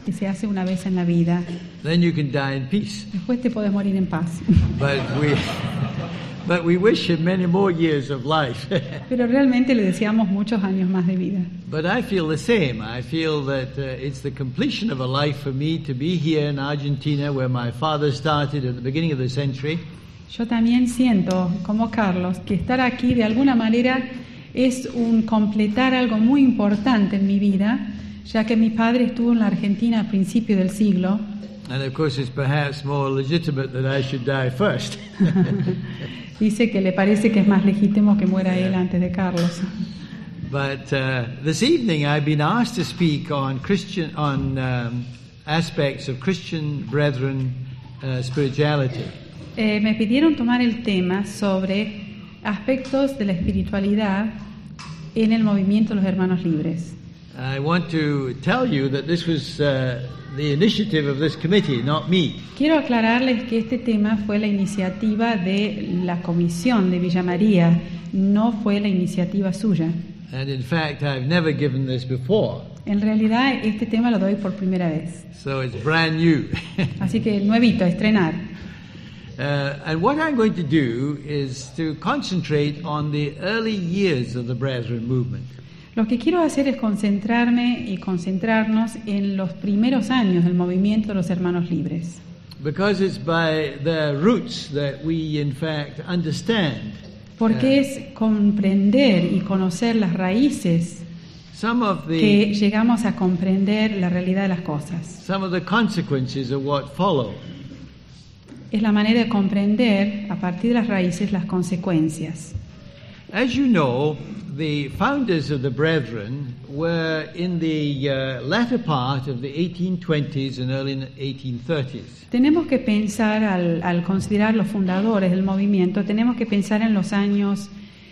que se hace una vez en la vida. Then you can die in peace. Después te podés morir en paz. But we wish him many more years of life. Pero realmente le deseamos muchos años más de vida. But I feel the same. I feel that it's the completion of a life for me to be here in Argentina, where my father started at the beginning of the century. Yo también siento, como Carlos, que estar aquí de alguna manera es un completar algo muy importante en mi vida, ya que mi padre estuvo en la Argentina a principios del siglo. And of course it's perhaps more legitimate that I should die first. Dice que le parece que es más legítimo que muera él antes de Carlos. But this evening I've been asked to speak on aspects of Christian brethren spirituality. Me pidieron tomar el tema sobre aspectos de la espiritualidad en el movimiento de los hermanos libres. I want to tell you that this was the initiative of this committee, not me. Quiero aclararles que este tema fue la iniciativa de la comisión de Villa María, no fue la iniciativa suya. And in fact, I've never given this before. En realidad, este tema lo doy por primera vez. So it's brand new. Así que nuevito, a estrenar. And what I'm going to do is to concentrate on the early years of the Brethren movement. Lo que quiero hacer es concentrarme y concentrarnos en los primeros años del movimiento de los hermanos libres. Because it's by their roots that we in fact understand. Porque es comprender y conocer las raíces que llegamos a comprender la realidad de las cosas. Some of the consequences of what follow. Es la manera de comprender a partir de las raíces las consecuencias. As you know, the founders of the Brethren were in the latter part of the 1820s and early 1830s. Tenemos que pensar, al considerar los fundadores del movimiento, tenemos que pensar en los años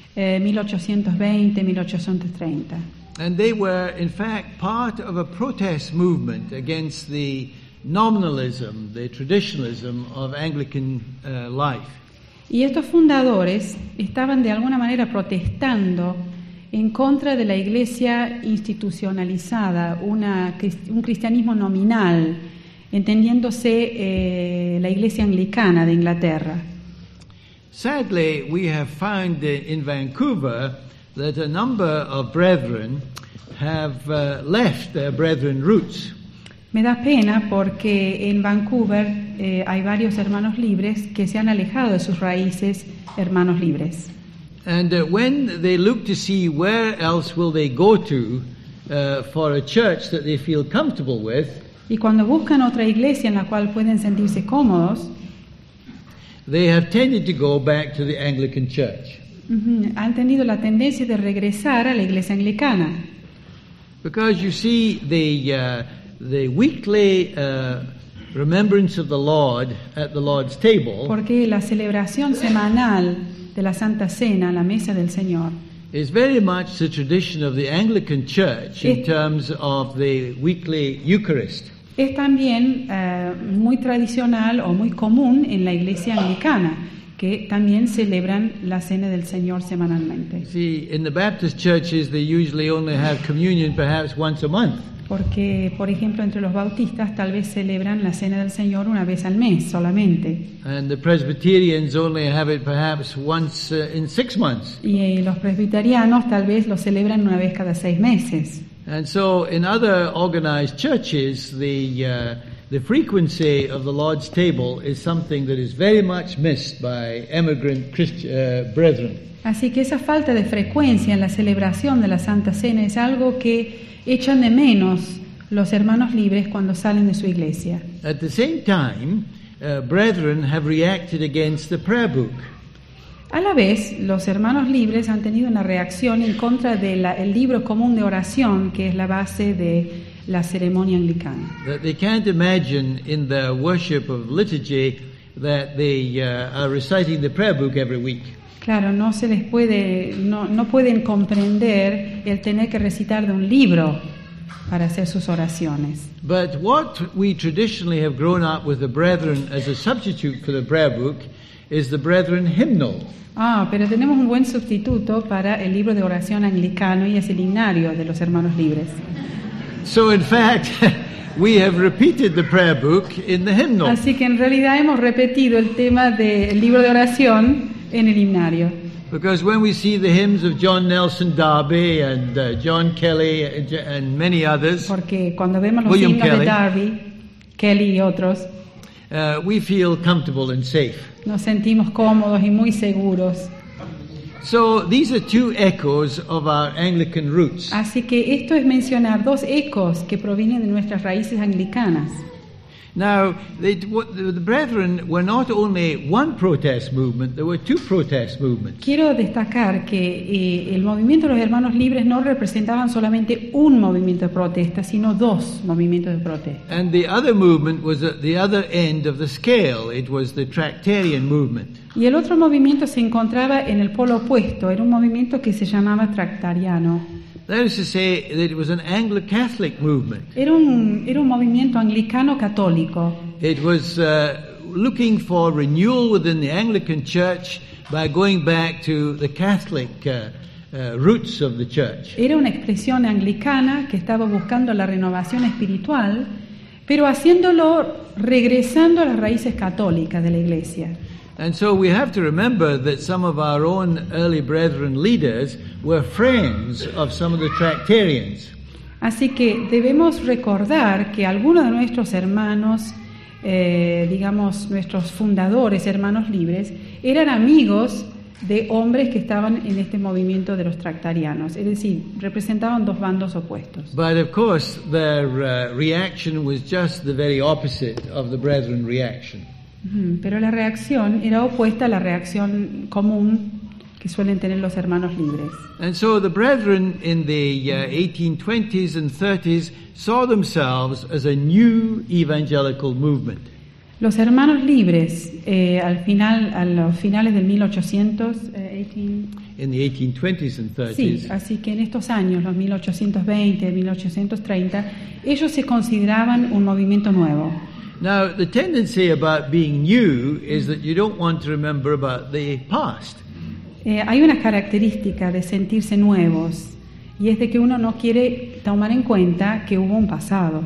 1820, 1830. And they were, in fact, part of a protest movement against the nominalism, the traditionalism of Anglican life. Y estos fundadores estaban de alguna manera protestando en contra de la iglesia institucionalizada, un cristianismo nominal, entendiéndose la iglesia anglicana de Inglaterra. Sadly, we have found in Vancouver that a number of brethren have left their brethren roots. Me da pena porque en Vancouver hay varios hermanos libres que se han alejado de sus raíces hermanos libres. And when they look to see where else will they go to for a church that they feel comfortable with, y cuando buscan otra iglesia en la cual pueden sentirse cómodos, they have tended to go back to the Anglican Church. Han tenido la tendencia de regresar a la iglesia anglicana. Because you see the weekly remembrance of the Lord at the Lord's table. Porque la celebración semanal de la Santa Cena, la mesa del Señor, is very much the tradition of the Anglican Church in terms of the weekly Eucharist. Es también muy tradicional o muy común en la iglesia anglicana, que también celebran la Cena del Señor semanalmente. See, in the Baptist churches they usually only have communion perhaps once a month. Porque, por ejemplo, entre los bautistas tal vez celebran la Cena del Señor una vez al mes solamente. And the Presbyterians only have it perhaps once in 6 months. Y los presbiterianos tal vez lo celebran una vez cada 6 meses. And so in other organized churches, the frequency of the Lord's table is something that is very much missed by emigrant brethren. Así que esa falta de frecuencia en la celebración de la Santa Cena es algo que echan de menos los hermanos libres cuando salen de su iglesia. At the same time, brethren have reacted against the prayer book. A la vez, los hermanos libres han tenido una reacción en contra del libro común de oración, que es la base de la ceremonia anglicana. That they can't imagine in their worship of liturgy that they are reciting the prayer book every week. Claro, no se les puede, no pueden comprender el tener que recitar de un libro para hacer sus oraciones. But what we traditionally have grown up with the brethren as a substitute for the prayer book is the brethren hymnal. Pero tenemos un buen sustituto para el libro de oración anglicano y es el himnario de los hermanos libres. So in fact, we have repeated the prayer book in the hymnal. Así que en realidad hemos repetido el tema del libro de oración en el himnario. Because when we see the hymns of John Nelson Darby and John Kelly and many others, Porque cuando vemos los William himnos Kelly. de Darby, Kelly y otros, we feel comfortable and safe. nos sentimos cómodos y muy seguros. So these are two echoes of our Anglican roots. Así que esto es mencionar dos ecos que provienen de nuestras raíces anglicanas. Now, the brethren were not only one protest movement, there were two protest movements. Quiero destacar que el movimiento de los hermanos libres no representaban solamente un movimiento de protesta, sino dos movimientos de protesta. And the other movement was at the other end of the scale. It was the Tractarian movement. Y el otro movimiento se encontraba en el polo opuesto, era un movimiento que se llamaba tractariano. That is to say that it was an Anglo-Catholic movement. Era un movimiento anglicano católico. It was looking for renewal within the Anglican Church by going back to the Catholic roots of the Church. Era una expresión anglicana que estaba buscando la renovación espiritual, pero haciéndolo regresando a las raíces católicas de la Iglesia. And so we have to remember that some of our own early brethren leaders were friends of some of the Tractarians. Así que debemos recordar que algunos de nuestros hermanos, digamos nuestros fundadores, hermanos libres, eran amigos de hombres que estaban en este movimiento de los tractarianos, es decir, representaban dos bandos opuestos. But of course their reaction was just the very opposite of the brethren reaction. Pero la reacción era opuesta a la reacción común que suelen tener los hermanos libres. And so the brethren in the 1820s and 30s saw themselves as a new evangelical movement. Los hermanos libres, a los finales del 1800, In the 1820s and 30s, sí, así que en estos años, los 1820, 1830, ellos se consideraban un movimiento nuevo. now the tendency about being new is that you don't want to remember about the past. Hay una característica de sentirse nuevos, y es de que uno no quiere tomar en cuenta que hubo un pasado.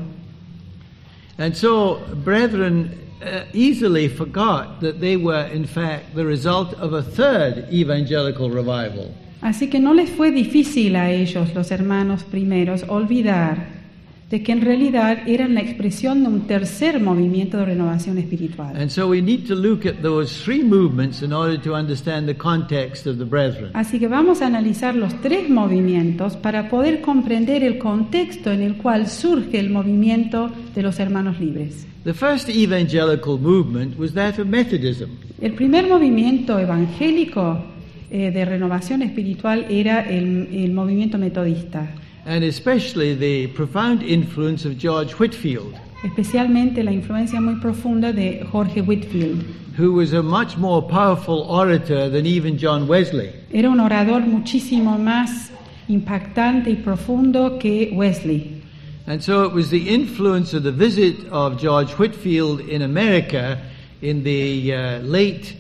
And so brethren easily forgot that they were in fact the result of a third evangelical revival. Así que no les fue difícil a ellos, los hermanos primeros, olvidar de que en realidad eran la expresión de un tercer movimiento de renovación espiritual. And so we need to look at those three movements in order to understand the context of the brethren. Así que vamos a analizar los tres movimientos para poder comprender el contexto en el cual surge el movimiento de los hermanos libres. The first evangelical movement was that of Methodism. El primer movimiento evangélico de renovación espiritual era el movimiento metodista, And especially the profound influence of George Whitefield, especialmente la influencia muy profunda de Jorge Whitefield. who was a much more powerful orator than even John Wesley. Era un orador muchísimo más impactante y profundo que Wesley. And so it was the influence of the visit of George Whitefield in America in the late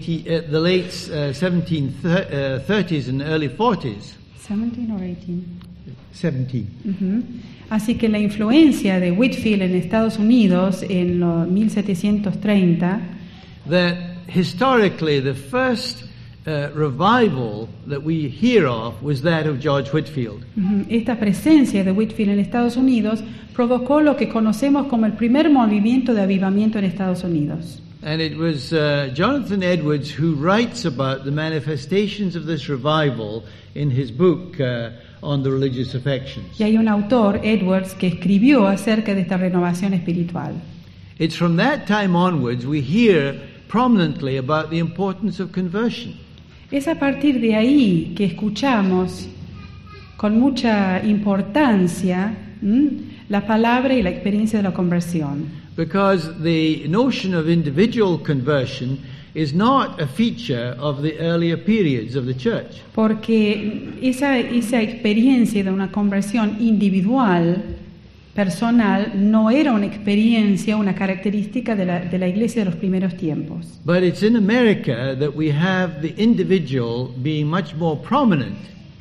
1730s and early 40s. 17 or 18? 17. Así que la influencia de Whitefield en Estados Unidos en los 1730, That historically the first revival that we hear of was that of George Whitefield. esta presencia de Whitefield en Estados Unidos provocó lo que conocemos como el primer movimiento de avivamiento en Estados Unidos. And it was Jonathan Edwards who writes about the manifestations of this revival in his book on the religious affections. Y hay un autor, Edwards, que escribió acerca de esta renovación espiritual. It's from that time onwards we hear prominently about the importance of conversion. Es a partir de ahí que escuchamos con mucha importancia la palabra y la experiencia de la conversión. Because the notion of individual conversion is not a feature of the earlier periods of the church. Porque esa experiencia de una conversión individual, personal, no era una experiencia, una característica de la iglesia de los primeros tiempos. But it's in America that we have the individual being much more prominent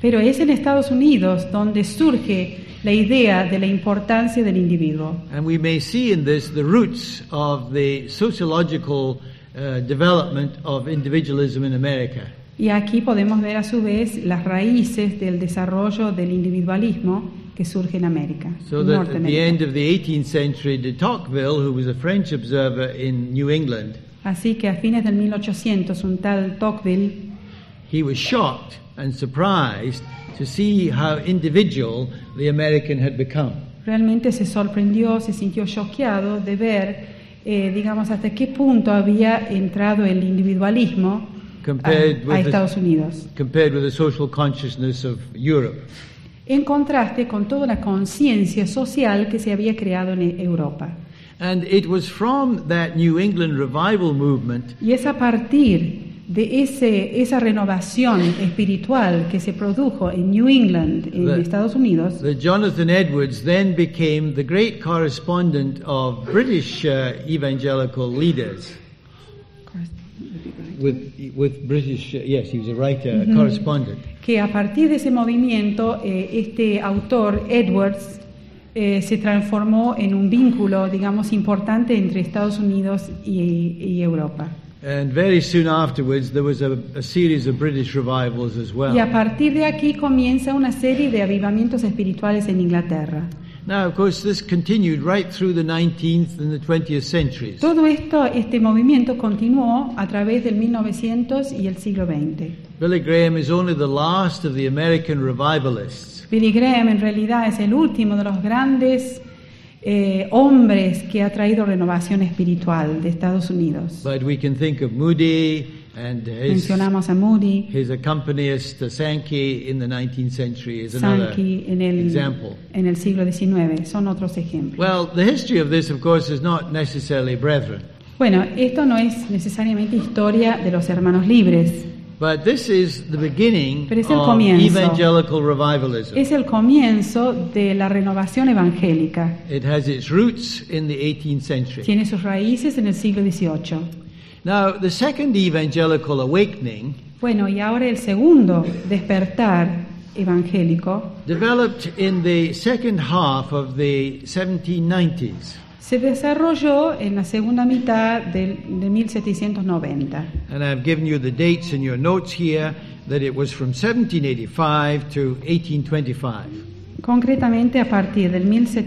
Pero es en Estados Unidos donde surge la idea de la importancia del individuo. And we may see in this the roots of the sociological development of individualism in America. Y aquí podemos ver a su vez las raíces del desarrollo del individualismo que surge en América, So en that at the Norteamérica. end of the 18th century, de Tocqueville, who was a French observer in New England, Así que a fines del 1800 un tal Tocqueville he was shocked and surprised to see how individual the American had become. realmente se sorprendió, se sintió choqueado de ver, digamos, hasta qué punto había entrado el individualismo Compared a with Estados Unidos, compared with the social consciousness of Europe. en contraste con toda la conciencia social que se había creado en Europa. And it was from that New England revival movement Y es a partir de esa renovación espiritual que se produjo en New England, en Estados Unidos, that Jonathan Edwards then became the great correspondent of British evangelical leaders. With British, yes, he was a writer, a correspondent. que a partir de ese movimiento, este autor, Edwards, se transformó en un vínculo, digamos, importante entre Estados Unidos y Europa. And very soon afterwards, there was a series of British revivals as well. Y a partir de aquí comienza una serie de avivamientos espirituales en Inglaterra. Now, of course, this continued right through the 19th and the 20th centuries. Todo esto, este movimiento continuó a través del 1900 y el siglo XX. Billy Graham is only the last of the American revivalists. Billy Graham en realidad es el último de los grandes hombres que ha traído renovación espiritual de Estados Unidos. But we can think of Moody and Mencionamos a Moody, his accompanist Sankey in the 19th century is another Sankey example. en el siglo XIX, son otros ejemplos. Well, the history of this, of course, is not necessarily brethren, Bueno, esto no es necesariamente historia de los hermanos libres, but this is the beginning Pero es el of comienzo. evangelical revivalism. es el comienzo de la renovación evangélica. It has its roots in the 18th century. Tiene sus raíces en el siglo XVIII. Now, the second evangelical awakening Bueno, y ahora el segundo despertar evangélico developed in the second half of the 1790s. se desarrolló en la segunda mitad de 1790. And I've given you the dates in your notes here, that it was from 1785 to 1825. Concretamente a partir del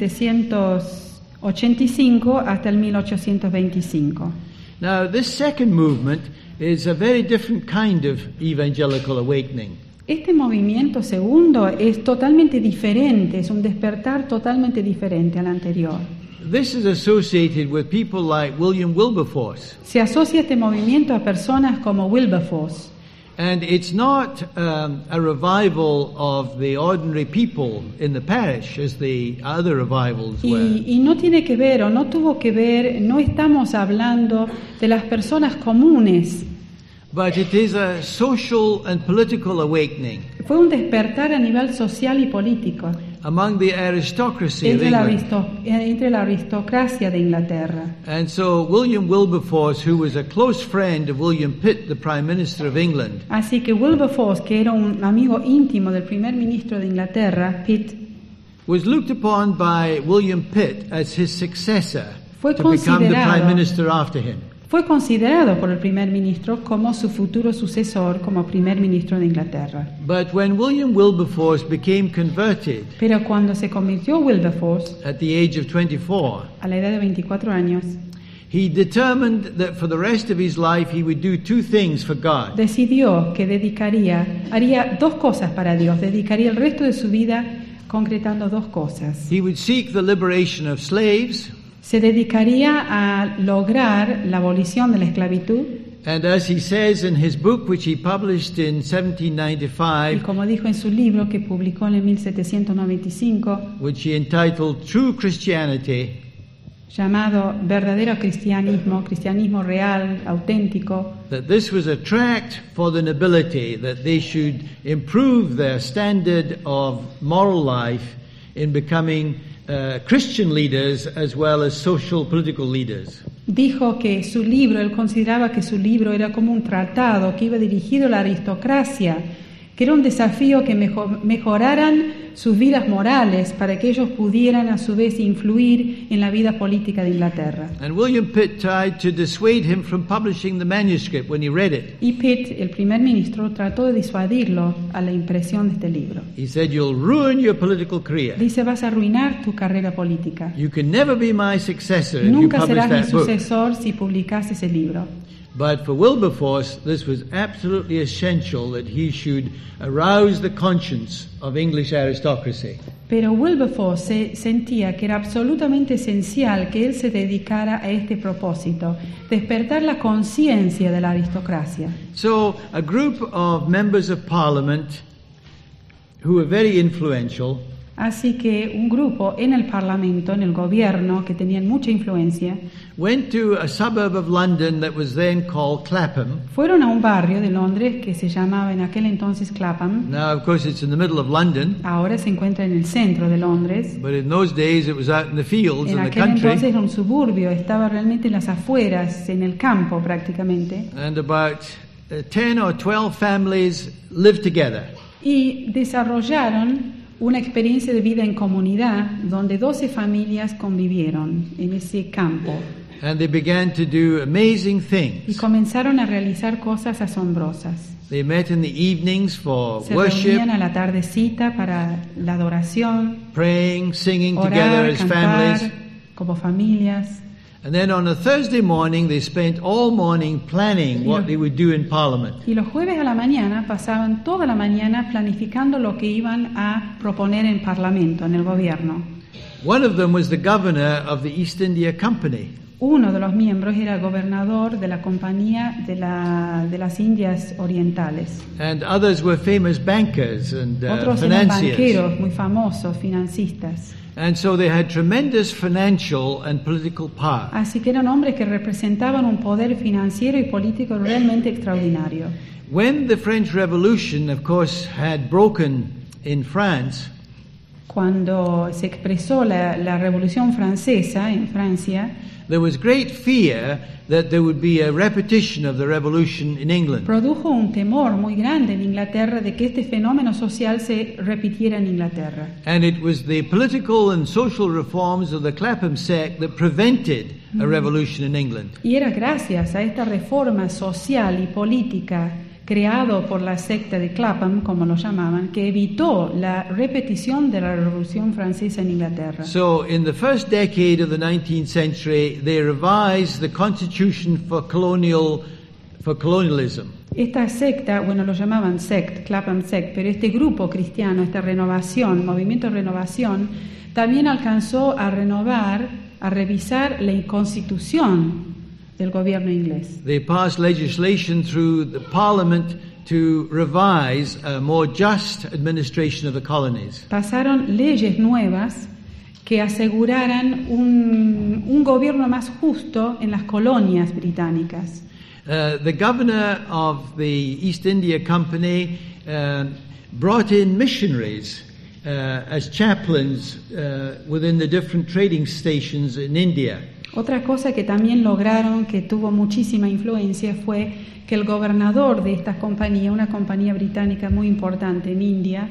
1785 hasta el 1825. Now, this second movement is a very different kind of evangelical awakening. Este movimiento segundo es totalmente diferente, es un despertar totalmente diferente al anterior. This is associated with people like William Wilberforce. Se asocia este movimiento a personas como Wilberforce. And it's not a revival of the ordinary people in the parish as the other revivals were. Y no tiene que ver, o no tuvo que ver, no estamos hablando de las personas comunes. But it is a social and political awakening Fue un despertar a nivel social y político among the aristocracy of entre la, England. entre la aristocracia de Inglaterra. And so William Wilberforce, who was a close friend of William Pitt, the Prime Minister of England, Así que Wilberforce, que era un amigo íntimo del primer ministro de Inglaterra, Pitt, was looked upon by William Pitt as his successor Fue to become the considerado- Prime Minister after him. fue considerado por el primer ministro como su futuro sucesor como primer ministro de Inglaterra. But when William Wilberforce became converted Pero cuando se convirtió Wilberforce, at the age of 24, a la edad de 24 años, he determined that for the rest of his life he would do two things for God. decidió que haría dos cosas para Dios, dedicaría el resto de su vida concretando dos cosas. He would seek the liberation of slaves, Se dedicaría a lograr la abolición de la esclavitud and as he says in his book, which he published in y 1795, como dijo en su libro que publicó en el 1795, which he entitled True Christianity, llamado Verdadero Cristianismo, Cristianismo Real, Auténtico, that this was a tract for the nobility, that they should improve their standard of moral life in becoming Christian leaders as well as social political leaders. dijo que su libro, él consideraba que su libro era como un tratado que iba dirigido a la aristocracia que era un desafío que mejoraran sus vidas morales para que ellos pudieran a su vez influir en la vida política de Inglaterra. And William Pitt tried to dissuade him from publishing the manuscript when he read it. Y Pitt, el primer ministro, trató de disuadirlo a la impresión de este libro. He said, "You'll ruin your political career. Dice, vas a arruinar tu carrera política. You can never be my successor if you Nunca publish serás mi that book." sucesor si publicas ese libro. But for Wilberforce, this was absolutely essential that he should arouse the conscience of English aristocracy. Pero Wilberforce sentía que era absolutamente esencial que él se dedicara a este propósito, despertar la conciencia de la aristocracia. So a group of members of parliament who were very influential Así que un grupo en el Parlamento, en el gobierno, que tenían mucha influencia, went to a suburb of London that was then called Clapham. fueron a un barrio de Londres que se llamaba en aquel entonces Clapham. Now, of course, it's in the middle of London, Ahora se encuentra en el centro de Londres. but in those days it was out in the fields En in the aquel entonces country, era un suburbio, estaba realmente en las afueras, en el campo prácticamente. and about 10 or 12 families lived together. Y desarrollaron una experiencia de vida en comunidad donde 12 familias convivieron en ese campo And they began to do amazing y things. comenzaron a realizar cosas asombrosas. They met in the evenings for Se worship, reunían a la tardecita para la adoración, praying, singing together orar, as cantar families. como familias. And then on a Thursday morning, they spent all morning planning what they would do in Parliament. Y los jueves a la mañana pasaban toda la mañana planificando lo que iban a proponer en Parlamento, en el gobierno. One of them was the governor of the East India Company. Uno de los miembros era gobernador de la Compañía de las Indias Orientales. And others were famous bankers and Otros eran financiers. banqueros muy famosos, financistas. And so they had tremendous financial and political power. Así que eran hombres que representaban un poder financiero y político realmente extraordinario. When the French Revolution, of course, had broken in France, Cuando se expresó la Revolución Francesa en Francia, there was great fear that there would be a repetition of the revolution in England. produjo un temor muy grande en Inglaterra de que este fenómeno social se repitiera en Inglaterra. And it was the political and social reforms of the Clapham sect that prevented a revolution in England. Y era gracias a esta reforma social y política creado por la secta de Clapham, como lo llamaban, que evitó la repetición de la Revolución Francesa en Inglaterra. So in the first decade of the 19th century, they revised the constitution for colonialism. Esta secta, bueno, lo llamaban sect, Clapham sect, pero este grupo cristiano, esta renovación, movimiento de renovación, también alcanzó a renovar, a revisar la constitución del gobierno inglés. They passed legislation through the parliament to revise a more just administration of the colonies. Pasaron leyes nuevas que aseguraran un gobierno más justo en las colonias británicas. The governor of the East India Company brought in missionaries as chaplains within the different trading stations in India. Otra cosa que también lograron, que tuvo muchísima influencia, fue que el gobernador de esta compañía, una compañía británica muy importante en India,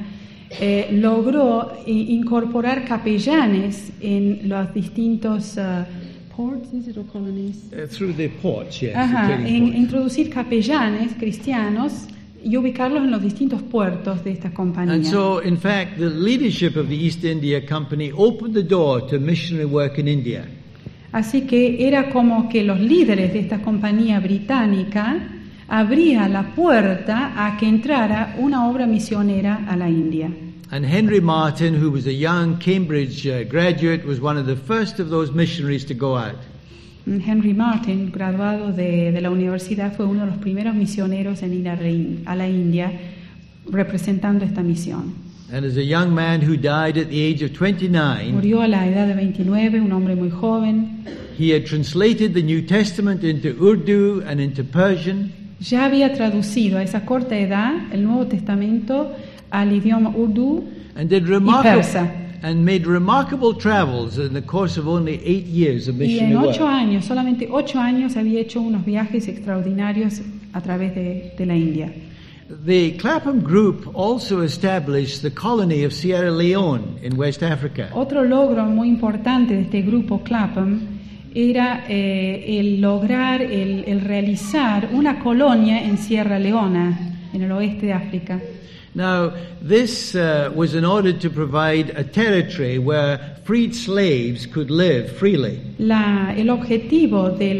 logró incorporar capellanes en los distintos ports, ¿is it, or colonies? Through the ports, yes. Ajá, the trading ports. introducir capellanes cristianos y ubicarlos en los distintos puertos de esta compañía. And so, in fact, the leadership of the East India Company opened the door to missionary work in India. Así que era como que los líderes de esta compañía británica abrían la puerta a que entrara una obra misionera a la India. And Henry Martin, who was a young Cambridge graduate, was one of the first of those missionaries to go out. Henry Martin, graduado de la universidad, fue uno de los primeros misioneros en ir a la India representando esta misión. And as a young man who died at the age of 29, Murió a la edad de 29, un hombre muy joven. he had translated the New Testament into Urdu and into Persian. Ya había traducido a esa corta edad el Nuevo Testamento al idioma urdu And did persa. and made remarkable travels in the course of only 8 years of Y en missionary 8 work. años, solamente 8 años, había hecho unos viajes extraordinarios a través de la India. The Clapham Group also established the colony of Sierra Leone in West Africa. Otro logro muy importante de este grupo Clapham era el lograr, el realizar una colonia en Sierra Leona, en el oeste de África. Now, this was in order to provide a territory where freed slaves could live freely. El objetivo de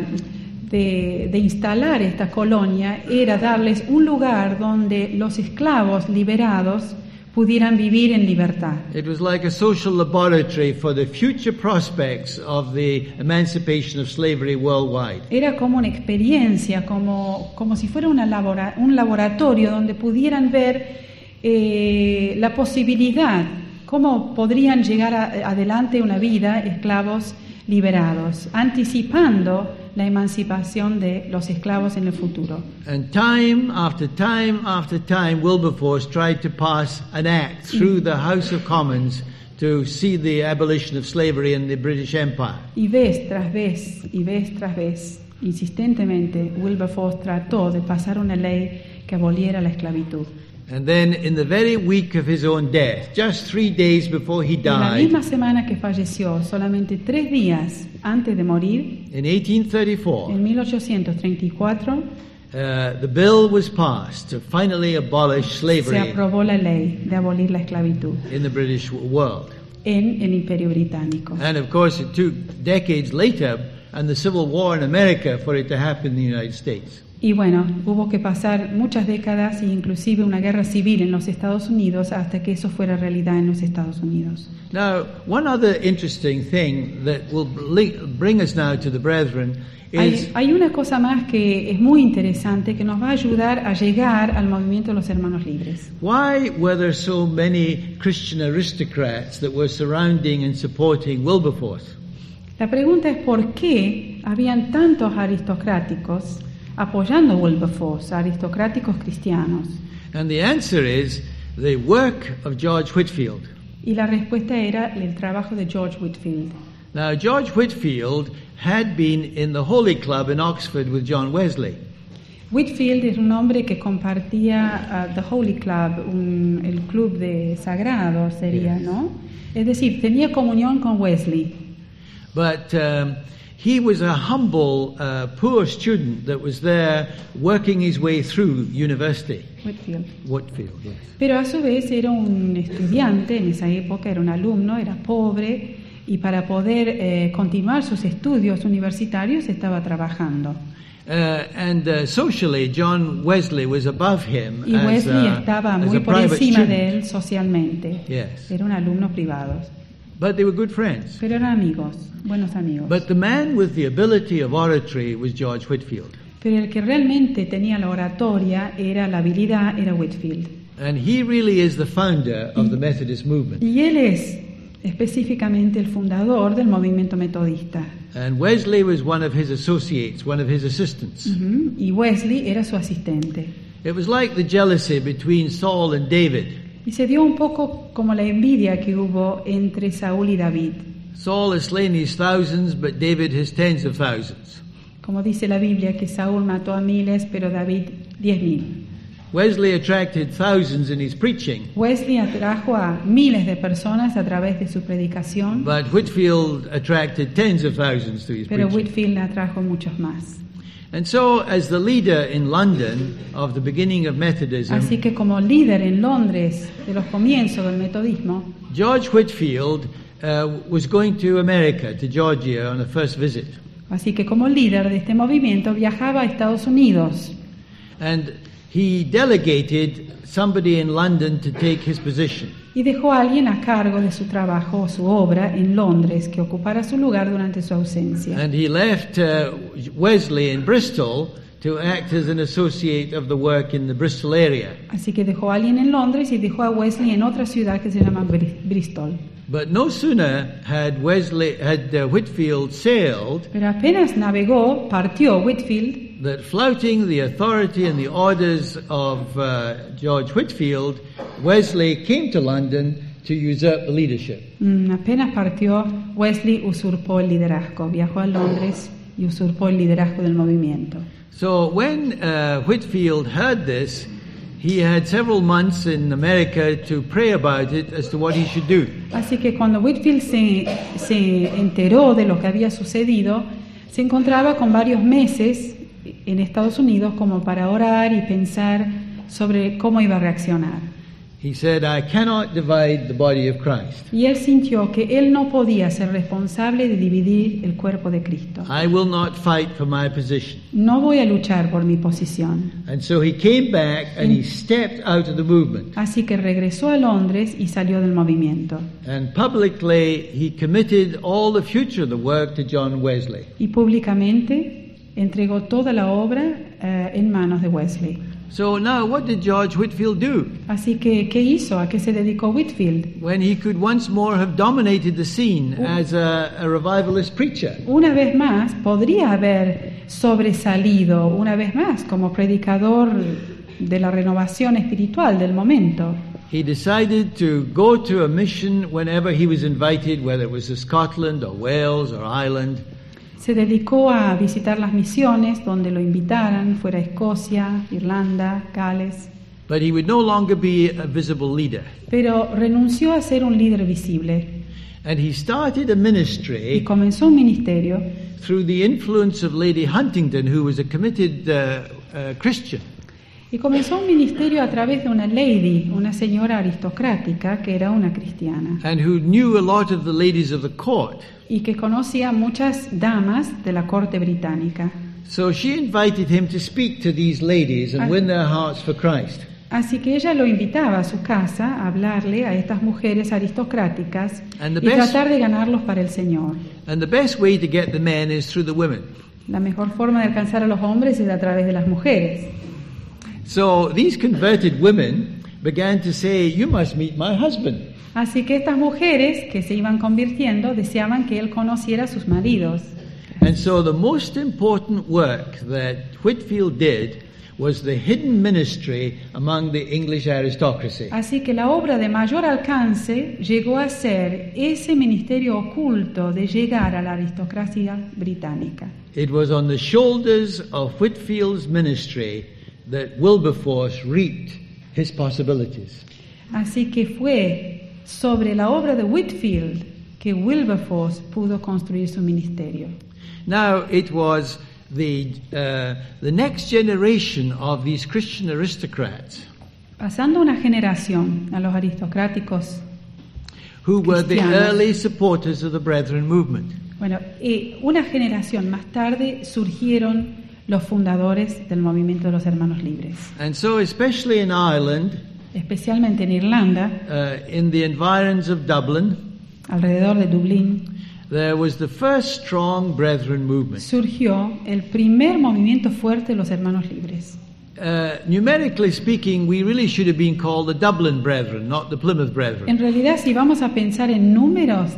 instalar esta colonia era darles un lugar donde los esclavos liberados pudieran vivir en libertad. It was like a social laboratory for the future prospects of the emancipation of slavery worldwide. Era como una experiencia, como si fuera un laboratorio donde pudieran ver la posibilidad, cómo podrían llegar adelante una vida esclavos liberados, anticipando la emancipación de los esclavos en el futuro. And time after time after time, Wilberforce tried to pass an act through the House of Commons to see the abolition of slavery in the British Empire. Y vez tras vez, insistentemente, Wilberforce trató de pasar una ley que aboliera la esclavitud. And then in the very week of his own death, just 3 days before he En la died, misma semana que falleció, solamente 3 días antes de morir, in 1834, en 1834, the bill was passed to finally abolish se slavery aprobó la ley de abolir la esclavitud in the British world. en el Imperio Británico. And of course it took decades later and the Civil War in America for it to happen in the United States. Y bueno, hubo que pasar muchas décadas e inclusive una guerra civil en los Estados Unidos hasta que eso fuera realidad en los Estados Unidos. Now, one other interesting thing that will bring us now to the brethren is Hay una cosa más que es muy interesante que nos va a ayudar a llegar al movimiento de los hermanos libres. why were there so many Christian aristocrats that were surrounding and supporting Wilberforce? La pregunta es por qué habían tantos aristocráticos apoyando a Wilberforce, aristocráticos cristianos. And the answer is the work of George Whitefield. Y la respuesta era el trabajo de George Whitefield. Now, George Whitefield had been in the Holy Club in Oxford with John Wesley. Whitefield es un hombre que compartía The Holy Club, el club de sagrado sería, ¿no? Es decir, tenía comunión con Wesley. But he was a humble, poor student that was there working his way through university. Whitefield, yes. Pero a su vez era un estudiante, en esa época era un alumno, era pobre, y para poder continuar sus estudios universitarios estaba trabajando. Socially, John Wesley was above him Y Wesley estaba muy por encima de él socialmente. Yes. Era un alumno privado. But they were good friends. Pero eran amigos, buenos amigos. But the man with the ability of oratory was George Whitefield. Pero el que realmente tenía la oratoria, la habilidad, era Whitefield. And he really is the founder of the Methodist movement. Y él es específicamente el fundador del movimiento metodista. And Wesley was one of his associates, one of his assistants. Y Wesley era su asistente. It was like the jealousy between Saul and David. Y se dio un poco como la envidia que hubo entre Saúl y David. Saul has slain his thousands, but David his tens of thousands. Como dice la Biblia, que Saúl mató a miles, pero David 10,000. Wesley attracted thousands in his preaching. Wesley atrajo a miles de personas a través de su predicación. But Whitefield attracted tens of thousands to his Pero preaching. Whitefield atrajo muchos más. And so, as the leader in London of the beginning of Methodism, Así que como líder en Londres de los comienzos del metodismo, George Whitefield was going to America, to Georgia, on a first visit. Así que como líder de este movimiento viajaba a Estados Unidos. And he delegated somebody in London to take his position. Y dejó a alguien a cargo de su trabajo o su obra en Londres que ocupara su lugar durante su ausencia. And he left Wesley in Bristol to act as an associate of the work in the Bristol area. Así que dejó a alguien en Londres y dejó a Wesley en otra ciudad que se llama Bristol. But no sooner had Whitefield sailed Pero apenas navegó, partió Whitefield, that, flouting the authority and the orders of George Whitefield, Wesley came to London to usurp the leadership. Apenas partió, Wesley usurpó el liderazgo, viajó a Londres y usurpó el liderazgo del movimiento. So when Whitefield heard this, he had several months in America to pray about it as to what he should do. Así que cuando Whitefield se enteró de lo que había sucedido, se encontraba con varios meses en Estados Unidos como para orar y pensar sobre cómo iba a reaccionar. He said, I cannot divide the body of Christ. Y él sintió que él no podía ser responsable de dividir el cuerpo de Cristo. I will not fight for my position. No voy a luchar por mi posición. And so he came back and he stepped out of the movement. Así que regresó a Londres y salió del movimiento. And publicly he committed all the future of the work to John Wesley. Y públicamente entregó toda la obra en manos de Wesley. So now what did George Whitefield do? Así que, ¿qué hizo? ¿A qué se dedicó Whitefield? When he could once more have dominated the scene as a revivalist preacher. Una vez más, podría haber sobresalido, una vez más, como predicador de la renovación espiritual del momento. He decided to go to a mission whenever he was invited, whether it was to Scotland or Wales or Ireland. Se dedicó a visitar las misiones donde lo invitaran, fuera Escocia, Irlanda, Gales. But he would no longer be a visible leader. Pero renunció a ser un líder visible And he started a y ministry comenzó un ministerio through the influence of Lady Huntington, who was a committed Christian. Y comenzó un ministerio a través de una lady, una señora aristocrática que era una cristiana And who knew a lot of the ladies of the court. y que conocía a muchas damas de la corte británica. So she invited him to speak to these ladies and win their hearts for Christ. Así que ella lo invitaba a su casa a hablarle a estas mujeres aristocráticas And the y best- tratar de ganarlos para el Señor. And the best way to get the men is through the women. La mejor forma de alcanzar a los hombres es a través de las mujeres. So these converted women began to say, you must meet my husband. Así que estas mujeres que se iban convirtiendo deseaban que él conociera a sus maridos. And so the most important work that Whitefield did was the hidden ministry among the English aristocracy. Así que la obra de mayor alcance llegó a ser ese ministerio oculto de llegar a la aristocracia británica. It was on the shoulders of Whitefield's ministry that Wilberforce reaped his possibilities. Así que fue sobre la obra de Whitefield que Wilberforce pudo construir su ministerio. Now it was the next generation of these Christian aristocrats Pasando una generación a los aristocráticos, who were the Cristianos. early supporters of the Brethren movement. bueno, una generación más tarde surgieron los fundadores del movimiento de los hermanos libres, And so especially in Ireland, especialmente en Irlanda, in the environs of Dublin, alrededor de Dublín, there was the first strong Brethren movement. surgió el primer movimiento fuerte de los hermanos libres. Numerically speaking, we really should have been called the Dublin Brethren, not the Plymouth En Brethren. realidad, si vamos a pensar en números,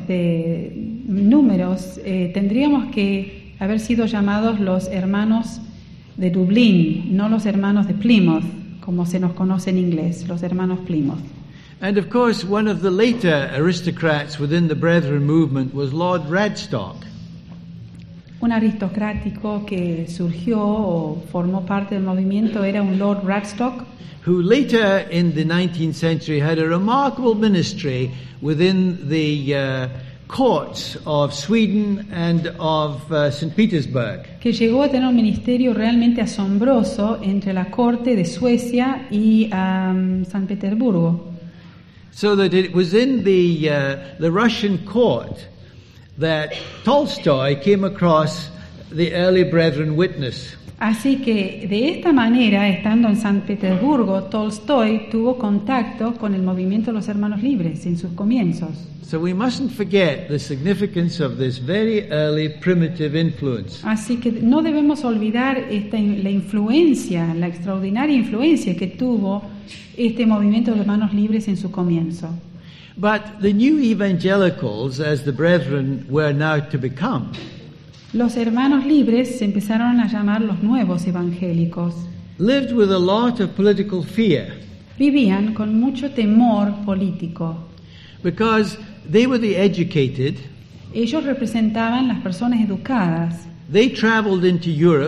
tendríamos que haber sido llamados los hermanos de Dublín, no los hermanos de Plymouth, como se nos conoce en inglés, los hermanos Plymouth. And of course, one of the later aristocrats within the Brethren movement was Lord Radstock. Un aristocrático que surgió o formó parte del movimiento era un Lord Radstock, Who later in the 19th century had a remarkable ministry within the courts of Sweden and of St. Petersburg. que llegó a tener un ministerio realmente asombroso entre la corte de Suecia y San Petersburgo. So that it was in the Russian court that Tolstoy came across the early Brethren witness. Así que de esta manera, estando en San Petersburgo, Tolstoy tuvo contacto con el movimiento de los hermanos libres en sus comienzos. So we mustn't forget the significance of this very early primitive influence. Así que no debemos olvidar la influencia, la extraordinaria influencia que tuvo este movimiento de los hermanos libres en su comienzo. But the new evangelicals, as the Brethren were now to become, Los hermanos libres se empezaron a llamar los nuevos evangélicos. lived with a lot of political fear Vivían con mucho temor político. because they were the educated. Ellos representaban las personas educadas. They traveled into Europe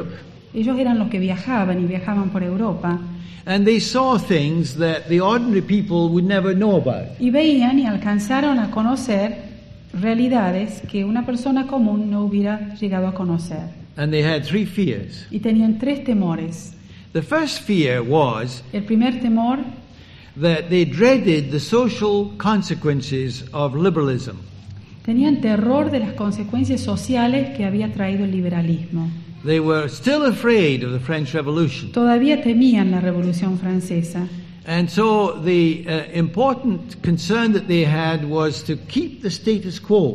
Ellos eran los que viajaban y viajaban por Europa. And they saw things that the ordinary people would never know about. Y veían y alcanzaron a conocer realidades que una persona común no hubiera llegado a conocer. And they had 3 fears. Y tenían 3 temores. The first fear was El primer temor, that they dreaded the social consequences of liberalism. tenían terror de las consecuencias sociales que había traído el liberalismo. They were still afraid of the French Revolution. Todavía temían la Revolución Francesa. And so the important concern that they had was to keep the status quo.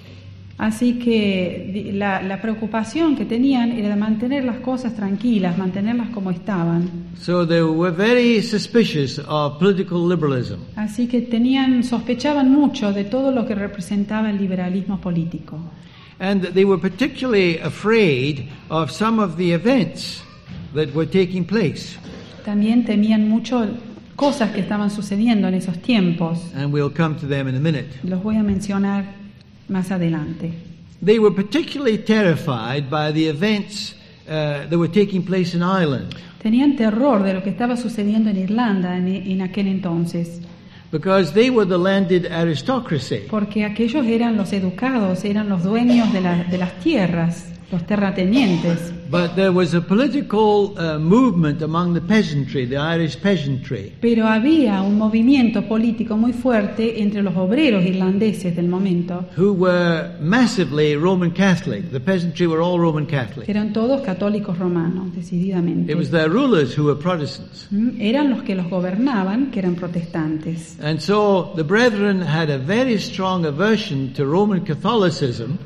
Así que la preocupación que tenían era de mantener las cosas tranquilas, mantenerlas como estaban. So they were very suspicious of political liberalism. Así que sospechaban mucho de todo lo que representaba el liberalismo político. And they were particularly afraid of some of the events that were taking place. También temían mucho cosas que estaban sucediendo en esos tiempos. And we'll come to them in a minute. Los voy a mencionar más adelante. They were particularly terrified by the events that were taking place in Ireland. Tenían terror de lo que estaba sucediendo en Irlanda en aquel entonces. Because they were the landed aristocracy. Porque aquellos eran los educados, eran los dueños de las tierras, los terratenientes. But there was a political movement among the peasantry, the Irish peasantry. Pero había un movimiento político muy fuerte entre los obreros irlandeses del momento. Who were massively Roman Catholic. The peasantry were all Roman Catholic. Eran todos católicos romanos, decididamente. It was their rulers who were Protestants. Eran los que los gobernaban, que eran protestantes. And so the brethren had a very strong aversion to Roman Catholicism.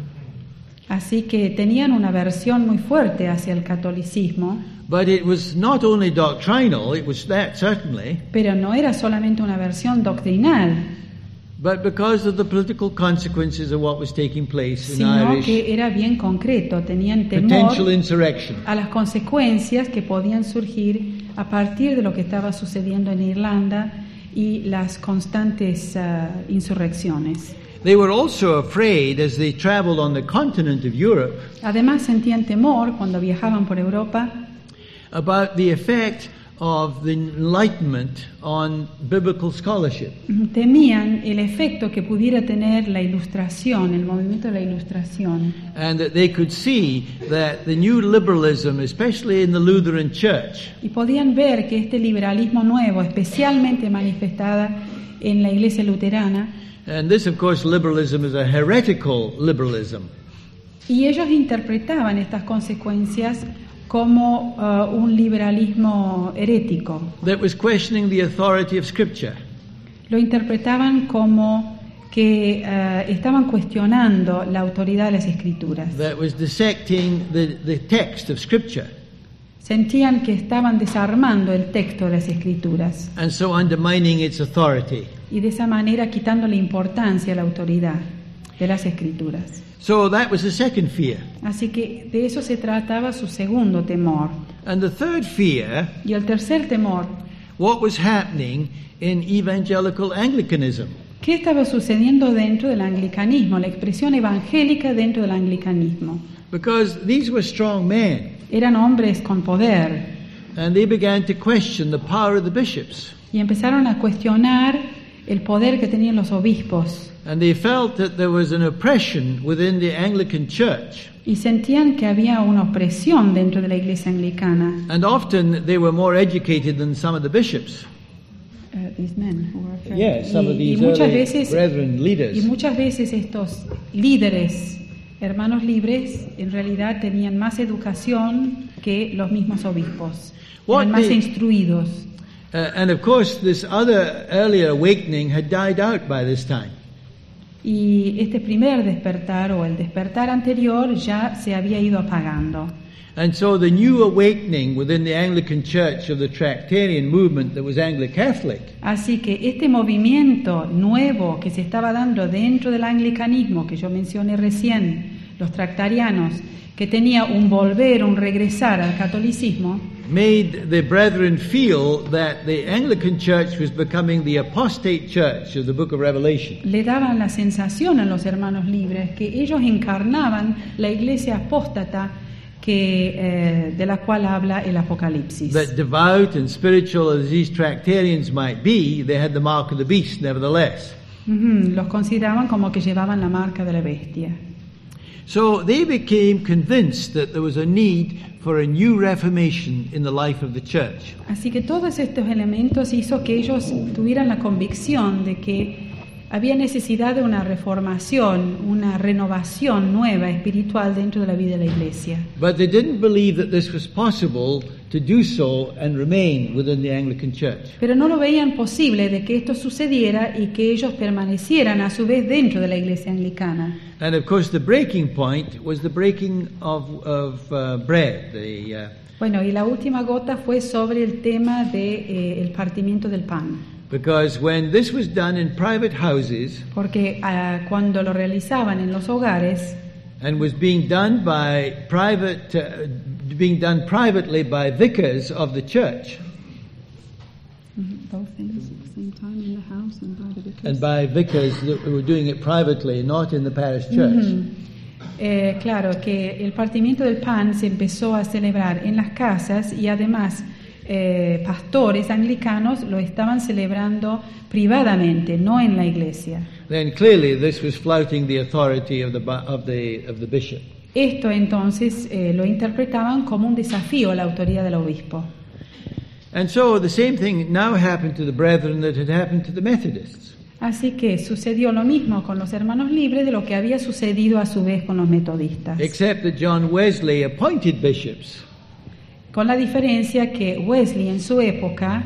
Así que tenían una aversión muy fuerte hacia el catolicismo. But it was not only doctrinal, it was that certainly. Pero no era solamente una aversión doctrinal. But because of the political consequences of what was taking place in Sino Irish que era bien concreto, tenían temor potential insurrection. a las consecuencias que podían surgir a partir de lo que estaba sucediendo en Irlanda y las constantes insurrecciones. They were also afraid as they traveled on the continent of Europe. Además sentían temor cuando viajaban por Europa About the effect of the Enlightenment on biblical scholarship. Temían el efecto que pudiera tener la Ilustración, el movimiento de la Ilustración. And that they could see that the new liberalism, especially in the Lutheran Church, Y podían ver que este liberalismo nuevo, especialmente manifestada en la Iglesia luterana, and this of course liberalism is a heretical liberalism. y ellos interpretaban estas consecuencias como un liberalismo herético. That was questioning the authority of Scripture. Lo interpretaban como que estaban cuestionando la autoridad de las Escrituras. That was dissecting the text of Scripture. Sentían que estaban desarmando el texto de las Escrituras And so undermining its authority. y de esa manera quitándole importancia a la autoridad de las Escrituras. So that was the second fear. Así que de eso se trataba su segundo temor. And the third fear, Y el tercer temor, what was happening in evangelical Anglicanism. ¿qué estaba sucediendo dentro del anglicanismo? La expresión evangélica dentro del anglicanismo. Because these were strong men. Eran hombres con poder And they began to question the power of the bishops. y empezaron a cuestionar el poder que tenían los obispos. And they felt that there was an oppression within the Anglican Church. Y sentían que había una opresión dentro de la iglesia anglicana. And often they were more educated than some of the bishops. These men who were afraid. Yes, some of y these muchas early veces brethren leaders. y muchas veces estos líderes, hermanos libres, en realidad tenían más educación que los mismos obispos. What Eran más the- instruidos. And of course, this other earlier awakening had died out by this time. Y este primer despertar o el despertar anterior ya se había ido apagando. And so the new awakening within the Anglican Church of the Tractarian movement that was Anglo-Catholic Así que este movimiento nuevo que se estaba dando dentro del anglicanismo que yo mencioné recién, los tractarianos, que tenía un volver, un regresar al catolicismo, made the brethren feel that the Anglican Church was becoming the apostate church of the book of Revelation. le daban la sensación a los hermanos libres que ellos encarnaban la iglesia apóstata de la cual habla el Apocalipsis. That devout and spiritual as these Tractarians might be, they had the mark of the beast nevertheless. Los consideraban como que llevaban la marca de la bestia. So they became convinced that there was a need for a new reformation in the life of the church. Así que todos estos elementos hizo que ellos tuvieran la convicción de que había necesidad de una reformación, una renovación nueva espiritual dentro de la vida de la iglesia. But they didn't believe that this was possible to do so and remain within the Anglican Church. Pero no lo veían posible de que esto sucediera y que ellos permanecieran a su vez dentro de la iglesia anglicana. And of course the breaking point was the breaking of bread. Bueno, y la última gota fue sobre el tema de el partimiento del pan. Because when this was done in private houses, porque cuando lo realizaban en los hogares, and was being done privately by vicars of the church, both things at the same time in the house and by the vicars. And by vicars that were doing it privately, not in the parish church. Claro que el partimiento del pan se empezó a celebrar en las casas y además pastores anglicanos lo estaban celebrando privadamente, no en la iglesia. Then clearly this was flouting the authority of the bishop. Esto entonces lo interpretaban como un desafío a la autoridad del obispo. And so the same thing now happened to the brethren that had happened to the Methodists. Así que sucedió lo mismo con los hermanos libres de lo que había sucedido a su vez con los metodistas. Except that John Wesley appointed bishops. Con la diferencia que Wesley en su época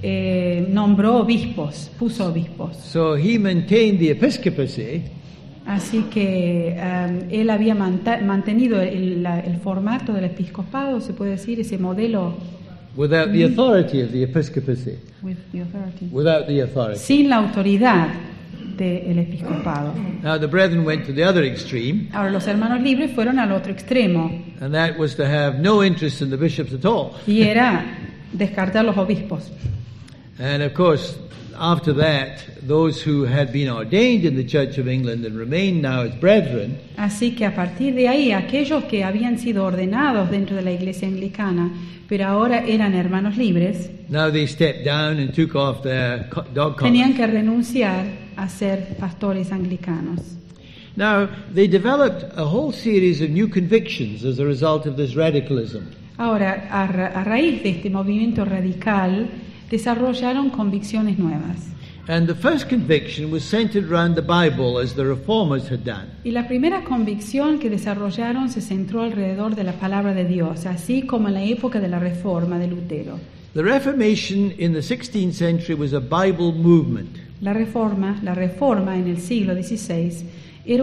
nombró obispos, puso obispos. So he maintained the episcopacy. Así que él había mantenido el formato del episcopado, se puede decir, ese modelo. Without the authority of the episcopacy. Without the authority. Sin la autoridad del episcopado. Now the brethren went to the other extreme. Ahora los hermanos libres fueron al otro extremo. And that was to have no interest in the bishops at all. Y era descartar los obispos. And of course, after that, those who had been ordained in the Church of England and remained now as brethren. Así que a partir de ahí, aquellos que habían sido ordenados dentro de la iglesia anglicana, pero ahora eran hermanos libres, now they stepped down and took off their dog collars. Tenían que renunciar a ser pastores anglicanos. Now, they developed a whole series of new convictions as a result of this radicalism. Ahora, a raíz de este movimiento radical, desarrollaron convicciones nuevas. And the first conviction was centered around the Bible, as the Reformers had done. Y la primera convicción que desarrollaron se centró alrededor de la palabra de Dios, así como en la época de la Reforma de Lutero. The Reformation in the 16th century was a Bible movement. La reforma en el siglo XVI era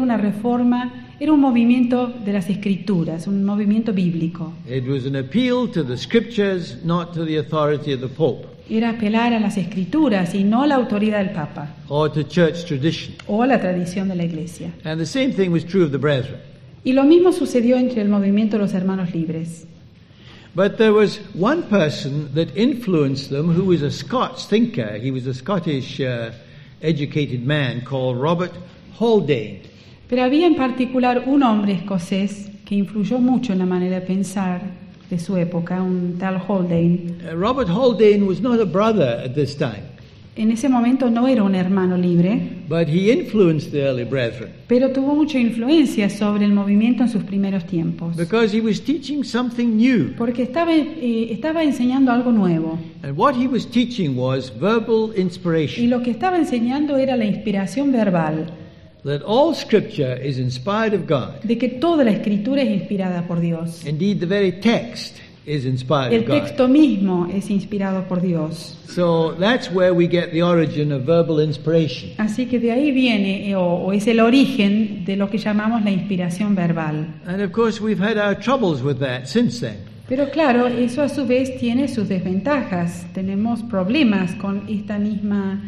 un movimiento de las Escrituras, un movimiento bíblico. It was an appeal to the Scriptures, not to the authority of the Pope. Era apelar a las Escrituras y no a la autoridad del Papa. Or to church tradition. O a la tradición de la Iglesia. And the same thing was true of the brethren. Y lo mismo sucedió entre el movimiento de los hermanos libres. But there was one person that influenced them who was a Scots thinker. He was a Scottish educated man called Robert Haldane. Pero había en particular un hombre escocés que influyó mucho en la manera de pensar de su época, un tal Haldane. Robert Haldane was not a brother at this time. En ese momento no era un hermano libre, but he influenced the early brethren. Pero tuvo mucha influencia sobre el movimiento en sus primeros tiempos. Because he was teaching something new. Porque estaba enseñando algo nuevo. And what he was teaching was verbal inspiration. Y lo que estaba enseñando era la inspiración verbal. That all Scripture is inspired of God. De que toda la Escritura es inspirada por Dios. Indeed, the very text is inspired of God. El texto mismo es inspirado por Dios. So that's where we get the origin of verbal inspiration. Así que de ahí viene o es el origen de lo que llamamos la inspiración verbal. And of course we've had our troubles with that since then. Pero claro, eso a su vez tiene sus desventajas. Tenemos problemas con esta misma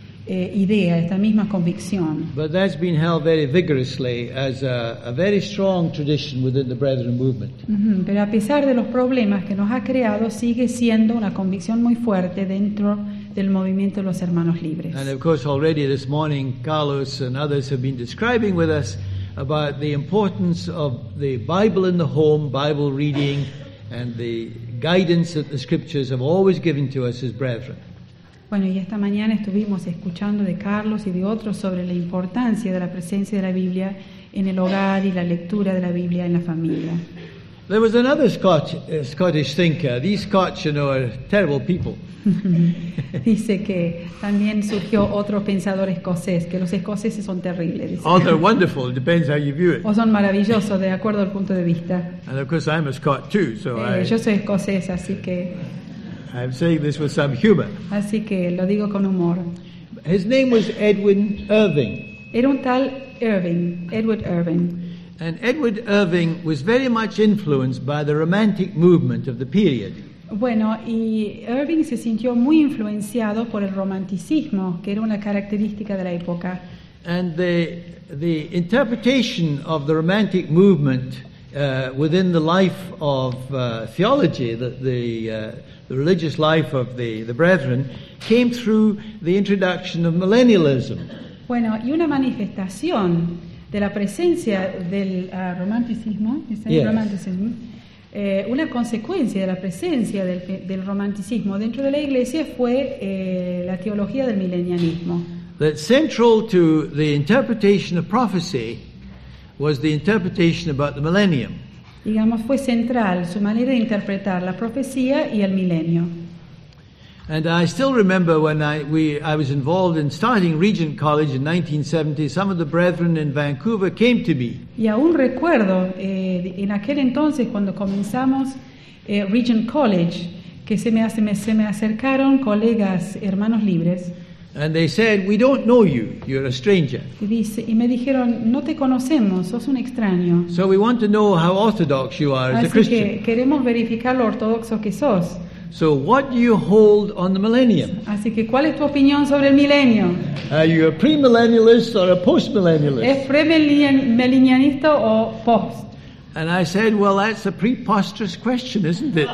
idea, esta misma convicción. But that's been held very vigorously as a very strong tradition within the Brethren movement. Pero a pesar de los problemas que nos ha creado, sigue siendo una convicción muy fuerte dentro del movimiento de los hermanos libres. And of course already this morning Carlos and others have been describing with us about the importance of the Bible in the home, Bible reading, and the guidance that the Scriptures have always given to us as brethren. Bueno, y esta mañana estuvimos escuchando de Carlos y de otros sobre la importancia de la presencia de la Biblia en el hogar y la lectura de la Biblia en la familia. There was another Scottish thinker. These Scots, are terrible people. Dice que también surgió otro pensador escocés, que los escoceses son terribles. Dice. Oh, they're wonderful. It depends how you view it. O son maravillosos, de acuerdo al punto de vista. And of course, I'm a Scot too, so Yo soy escocés, así que I'm saying this with some humor. Así que lo digo con humor. His name was Edwin Irving. Era un tal Edward Irving. And Edward Irving was very much influenced by the Romantic movement of the period. Bueno, y Irving se sintió muy influenciado por el romanticismo, que era una característica de la época. And the interpretation of the Romantic movement within the life of theology, the religious life of the brethren, came through the introduction of millennialism. Bueno, y una manifestación de la presencia del romanticismo, Yes. una consecuencia de la presencia del romanticismo dentro de la iglesia fue la teología del milenialismo. That central to the interpretation of prophecy was the interpretation about the millennium. Digamos, fue central su manera de interpretar la profecía y el milenio. And I still remember when I was involved in starting Regent College in 1970, some of the brethren in Vancouver came to me. Y aún recuerdo en aquel entonces cuando comenzamos Regent College que se me acercaron colegas hermanos libres. And they said, "We don't know you. You're a stranger. Y me dijeron, no te conocemos, sos un extraño. So we want to know how orthodox you are as a Así Christian. que queremos verificar lo ortodoxo que sos. So what do you hold on the millennium? Así que, ¿cuál es tu opinión sobre el milenio? Are you a premillennialist or a postmillennialist?" ¿Es premilenianista o post? And I said, "Well, that's a preposterous question, isn't it?"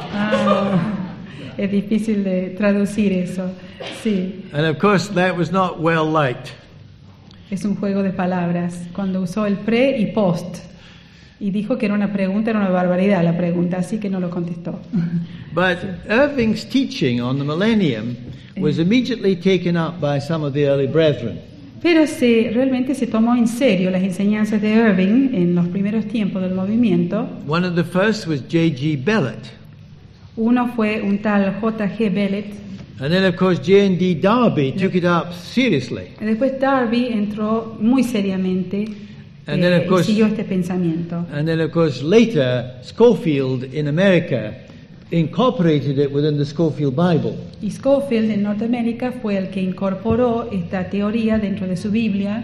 Es difícil de traducir eso. Sí, And of course, that was not well liked. es un juego de palabras. Cuando usó el pre y post. Y dijo que era una barbaridad la pregunta, así que no lo contestó. But Irving's teaching on the millennium was immediately taken up by some of the early brethren. Pero realmente se tomó en serio las enseñanzas de Irving en los primeros tiempos del movimiento. One of the first was J.G. Bellett. Uno fue un tal J.G. Bellett. And then, of course, J.N.D. Darby took it up seriously. Y después Darby entró muy seriamente And then, of course, y siguió este pensamiento. And then, of course, later, Scofield in America incorporated it within the Scofield Bible. Y Scofield en Norteamérica fue el que incorporó esta teoría dentro de su Biblia.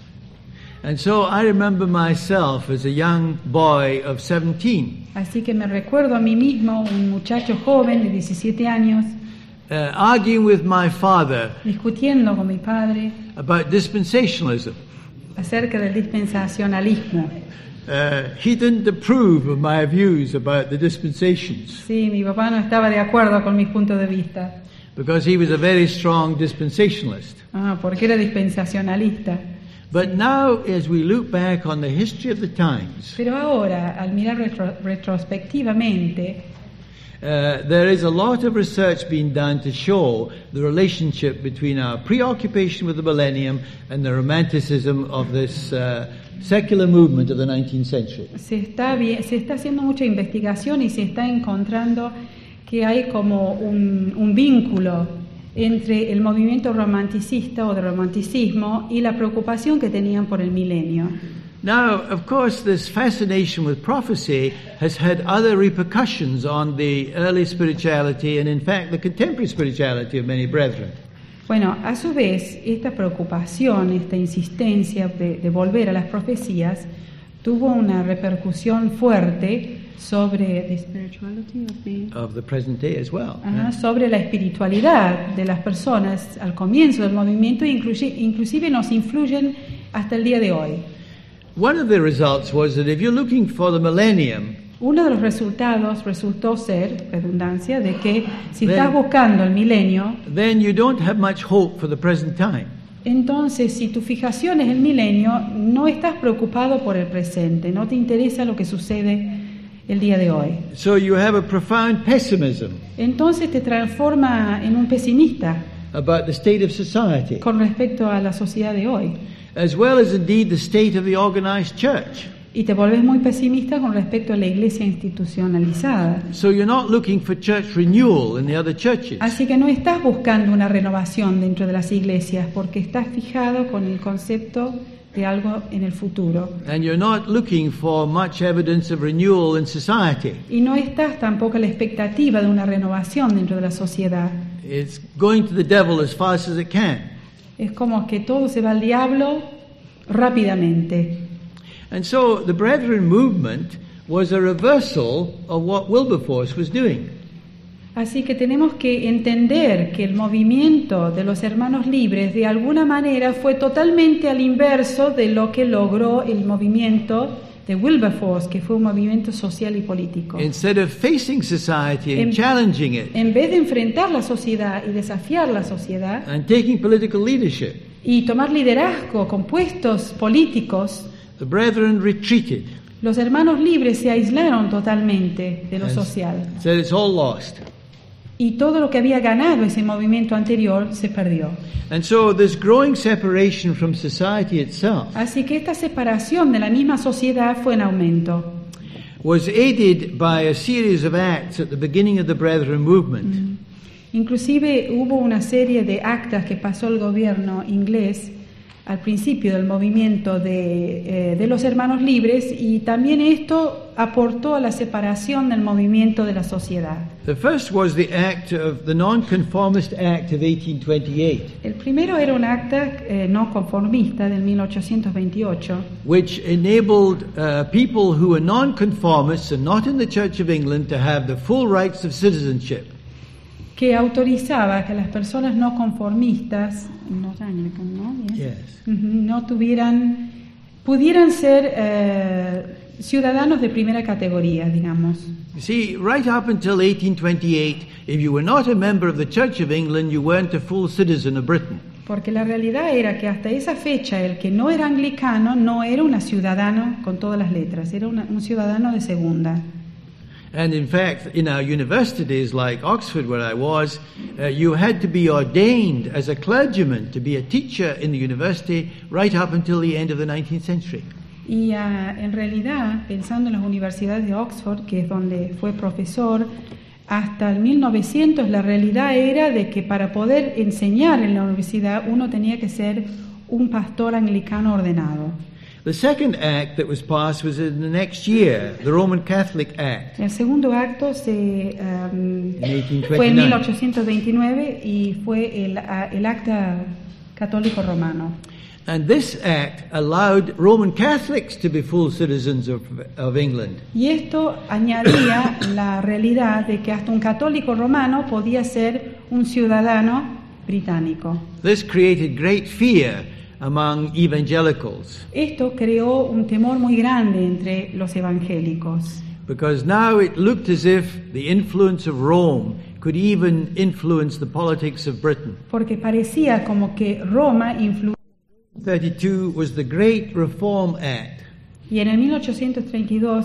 And so I remember myself as a young boy of 17, Así que me recuerdo a mí mismo, un muchacho joven de 17 años, arguing with my father discutiendo con mi padre about dispensationalism. acerca del dispensacionalismo. He didn't approve of my views about the dispensations Sí, mi papá no estaba de acuerdo con mis puntos de vista, because he was a very strong dispensationalist. porque era dispensacionalista. But now, as we look back on the history of the times, Pero ahora, al mirar retrospectivamente, there is a lot of research being done to show the relationship between our preoccupation with the millennium and the romanticism of this secular movement of the 19th century. se está haciendo mucha investigación y se está encontrando que hay como un vínculo entre el movimiento romanticista o de romanticismo y la preocupación que tenían por el milenio. Now, of course, this fascination with prophecy has had other repercussions on the early spirituality and, in fact, the contemporary spirituality of many brethren. Bueno, a su vez, esta preocupación, esta insistencia de volver a las profecías, tuvo una repercusión fuerte sobre Of the present day as well. sobre la espiritualidad de las personas al comienzo del movimiento e inclusive nos influyen hasta el día de hoy. One of the results was that if you're looking for the millennium, Uno de los resultados resultó ser, redundancia, de que si estás buscando el milenio, then you don't have much hope for the present time. Entonces, si tu fijación es el milenio, no estás preocupado por el presente, no te interesa lo que sucede el día de hoy. So you have a profound pessimism Entonces te transforma en un pesimista about the state of society, con respecto a la sociedad de hoy. as well as indeed the state of the organized church. Y te volvés muy pesimista con respecto a la iglesia institucionalizada. So you're not looking for church renewal in the other churches. Así que no estás buscando una renovación dentro de las iglesias porque estás fijado con el concepto de algo en el futuro. And you're not looking for much evidence of renewal in society. Y no estás tampoco a la expectativa de una renovación dentro de la sociedad. It's going to the devil as fast as it can. Es como que todo se va al diablo rápidamente. And so the Brethren movement was a reversal of what Wilberforce was doing. Así que tenemos que entender que el movimiento de los hermanos libres de alguna manera fue totalmente al inverso de lo que logró el movimiento de Wilberforce, que fue un movimiento social y político. Instead of facing society and challenging it En vez de enfrentar la sociedad y desafiar la sociedad and taking political leadership, y tomar liderazgo con puestos políticos, the Brethren retreated los hermanos libres se aislaron totalmente de lo and social. said it's all lost. Y todo lo que había ganado ese movimiento anterior se perdió. And so this growing separation from society itself Así que esta separación de la misma sociedad fue en aumento. was aided by a series of acts at the beginning of the Brethren movement. Inclusive hubo una serie de actas que pasó el gobierno inglés al principio del movimiento de los hermanos libres, y también esto aportó a la separación del movimiento de la sociedad. The first was the act of the Nonconformist Act of 1828, El primero era un acta no conformista del 1828, which enabled people who were nonconformists and not in the Church of England to have the full rights of citizenship. que autorizaba que las personas no conformistas, los anglicanos, ¿no? Yes. No pudieran ser ciudadanos de primera categoría, digamos. You see, right up until 1828, if you were not a member of the Church of England, you weren't a full citizen of Britain. Porque la realidad era que hasta esa fecha el que no era anglicano no era un ciudadano con todas las letras, era un ciudadano de segunda. And in fact, in our universities like Oxford, where I was, you had to be ordained as a clergyman to be a teacher in the university right up until the end of the 19th century. Y en realidad, pensando en las universidades de Oxford, que es donde fue profesor, hasta el 1900 la realidad era de que para poder enseñar en la universidad uno tenía que ser un pastor anglicano ordenado. The second act that was passed was in the next year, the Roman Catholic Act. El segundo acto fue en 1829. 1829 y fue el acta católico romano. And this act allowed Roman Catholics to be full citizens of England. Y esto añadía la realidad de que hasta un católico romano podía ser un ciudadano británico. This created great fear among evangelicals, Esto creó un temor muy grande entre los evangélicos, because now it looked as if the influence of Rome could even influence the politics of Britain. porque parecía como que Roma influía. 32 was the Great Reform Act. Y en el 1832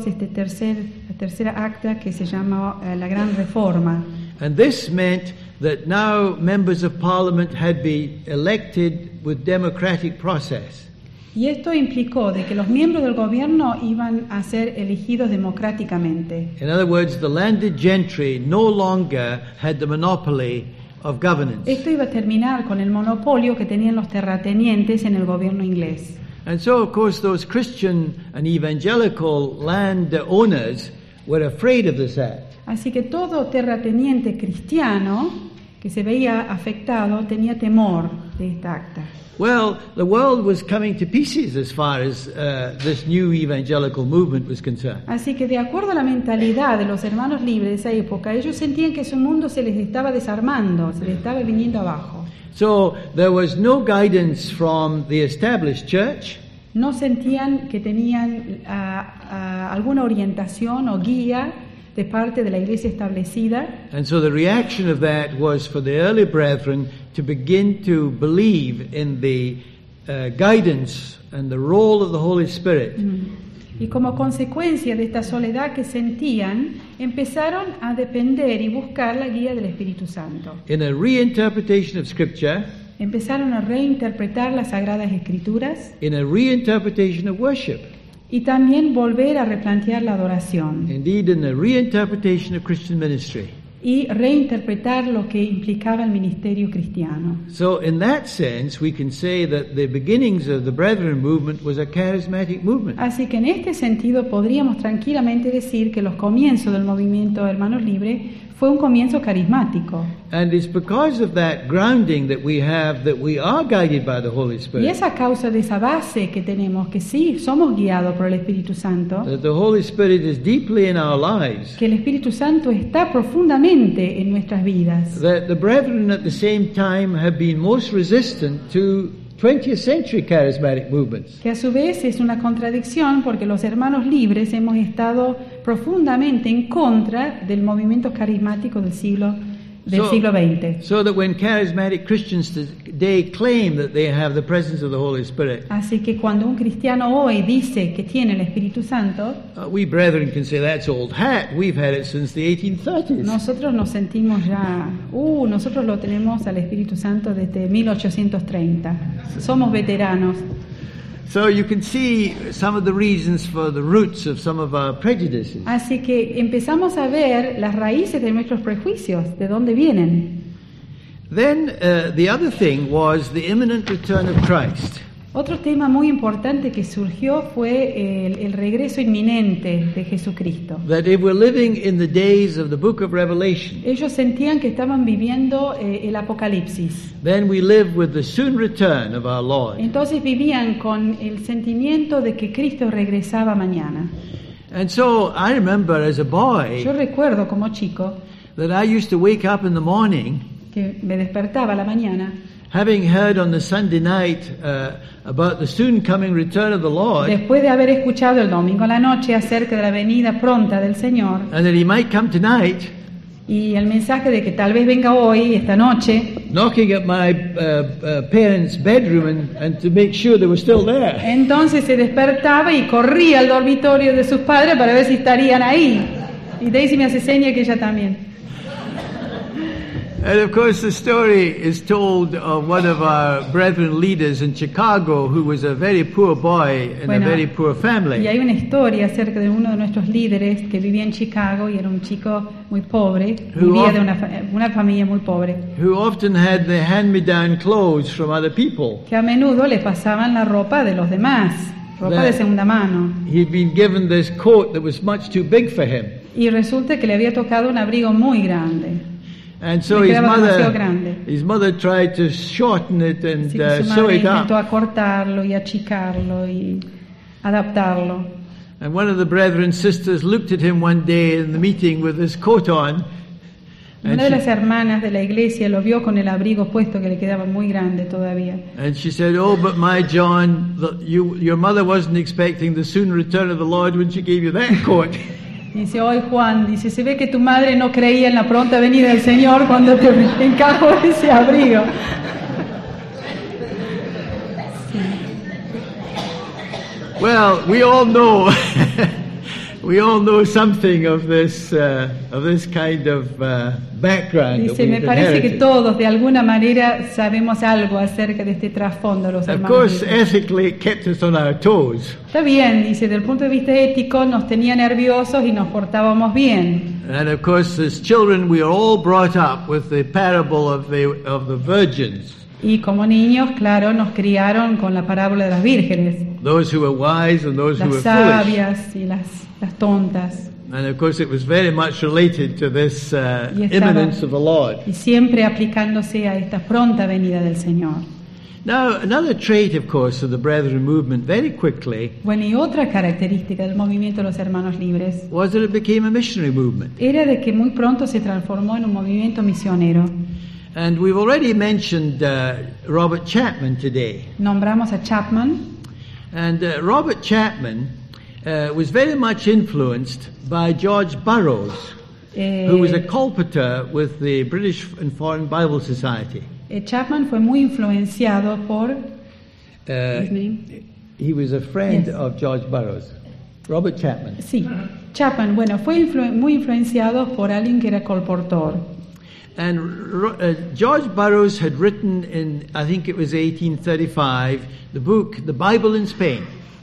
la tercera acta que se llama la Gran Reforma. And this meant that now members of parliament had been elected with democratic process. Y esto implicó de que los miembros del gobierno iban a ser elegidos democráticamente. In other words, the landed gentry no longer had the monopoly of governance. Esto iba a terminar con el monopolio que tenían los terratenientes en el gobierno inglés. And so, of course, those Christian and evangelical land owners were afraid of this act. Así que todo terrateniente cristiano que se veía afectado tenía temor de esta acta. Well, the world was coming to pieces as far as this new evangelical movement was concerned. Así que de acuerdo a la mentalidad de los hermanos libres de esa época, ellos sentían que su mundo se les estaba desarmando, se les estaba viniendo abajo. So there was no guidance from the established church. No sentían que tenían alguna orientación o guía de parte de la iglesia establecida. And so the reaction of that was for the early brethren to begin to believe in the guidance and the role of the Holy Spirit. Y como consecuencia de esta soledad que sentían, empezaron a depender y buscar la guía del Espíritu Santo. In a reinterpretation of Scripture, Empezaron a reinterpretar las Sagradas Escrituras in a reinterpretation of worship, y también volver a replantear la adoración indeed in a reinterpretation of Christian ministry. y reinterpretar lo que implicaba el ministerio cristiano. So in that sense, we can say that the beginnings of the Brethren movement was a charismatic movement. Así que en este sentido podríamos tranquilamente decir que los comienzos del movimiento Hermanos Libres fue un comienzo carismático. And it's because of that grounding that we have that we are guided by the Holy Y Spirit. es a causa de esa base que tenemos, que sí, somos guiados por el Espíritu Santo, That the Holy Spirit is deeply in our lives. que el Espíritu Santo está profundamente en nuestras vidas. That the brethren at the same time have been most resistant to 20th century charismatic movements. Que a su vez es una contradicción porque los hermanos libres hemos estado profundamente en contra del movimiento carismático del siglo XX. So that when charismatic Christians today claim that they have the presence of the Holy Spirit, Así que cuando un cristiano hoy dice que tiene el Espíritu Santo, we brethren can say that's old hat. We've had it since the 1830s. nosotros nos sentimos ya, nosotros lo tenemos al Espíritu Santo desde 1830. Somos veteranos. So you can see some of the reasons for the roots of some of our prejudices. Así que empezamos a ver las raíces de nuestros prejuicios, de dónde vienen. Then the other thing was the imminent return of Christ. Otro tema muy importante que surgió fue el regreso inminente de Jesucristo. That if we're living in the days of the book of Revelation, Ellos sentían que estaban viviendo el Apocalipsis. then we live with the soon return of our Lord. Entonces vivían con el sentimiento de que Cristo regresaba mañana. And so I remember as a Yo boy recuerdo como chico that I used to wake up in the morning que me despertaba a la mañana, having heard on the Sunday night about the soon coming return of the Lord, después de haber escuchado el domingo a la noche acerca de la venida pronta del Señor and that he might come tonight, y el mensaje de que tal vez venga hoy, esta noche. knocking at my parents' bedroom and to make sure they were still there. Entonces se despertaba y corría al dormitorio de sus padres para ver si estarían ahí. Y Daisy me hace seña que ella también. And of course the story is told of one of our brethren leaders in Chicago who was a very poor boy in Bueno, a very poor Y family. hay una historia acerca de uno de nuestros líderes que vivía en Chicago y era un chico muy pobre, vivía de una familia muy pobre, Who often had the hand-me-down clothes from other people. que a menudo le pasaban la ropa de los demás, ropa de segunda mano. He'd been given this coat that was much too big for him. Y resulta que le había tocado un abrigo muy grande. And so Le quedaba demasiado grande. his mother tried to shorten it and Así que su sew madre it intentó up. acortarlo y achicarlo y adaptarlo. And one of the brethren sisters looked at him one day in the meeting with his coat on. And Una de las she, hermanas de la iglesia lo vio con el abrigo puesto que le quedaba muy grande todavía. and she said, "Oh, but my John, your mother wasn't expecting the soon return of the Lord when she gave you that coat." Dice, hoy Juan, dice, se ve que tu madre no creía en la pronta venida del Señor cuando te encajó ese abrigo. Well, we all know, we all know something of this kind of background. that Dice, me we've parece que inherited. todos de alguna manera sabemos algo acerca de este trasfondo de los Of hermanos. course, libres. ethically, it kept us on our toes. Está bien, dice, desde el punto de vista ético nos tenía nerviosos y nos portábamos bien. And of course, as children, we are all brought up with the parable of the virgins. Y como niños, claro, nos criaron con la parábola de las vírgenes, Those who were wise and those who were las foolish. sabias y las tontas. And of course, it was very much related to this Y estaba- imminence of the Lord. Y siempre aplicándose a esta pronta venida del Señor. Now, another trait, of course, of the Brethren movement, very quickly, Bueno, y otra característica del movimiento de los hermanos libres was that it became a missionary movement. era de que muy pronto se transformó en un movimiento misionero. And we've already mentioned Robert Chapman today. Nombramos a Chapman. And Robert Chapman was very much influenced by George Burroughs, who was a colporteur with the British and Foreign Bible Society. Chapman fue muy influenciado por... He was a friend of George Burroughs, Robert Chapman. Sí, Chapman, bueno, fue muy influenciado por alguien que era colportor. And George Burroughs had written in, I think it was 1835, the book, The Bible in Spain.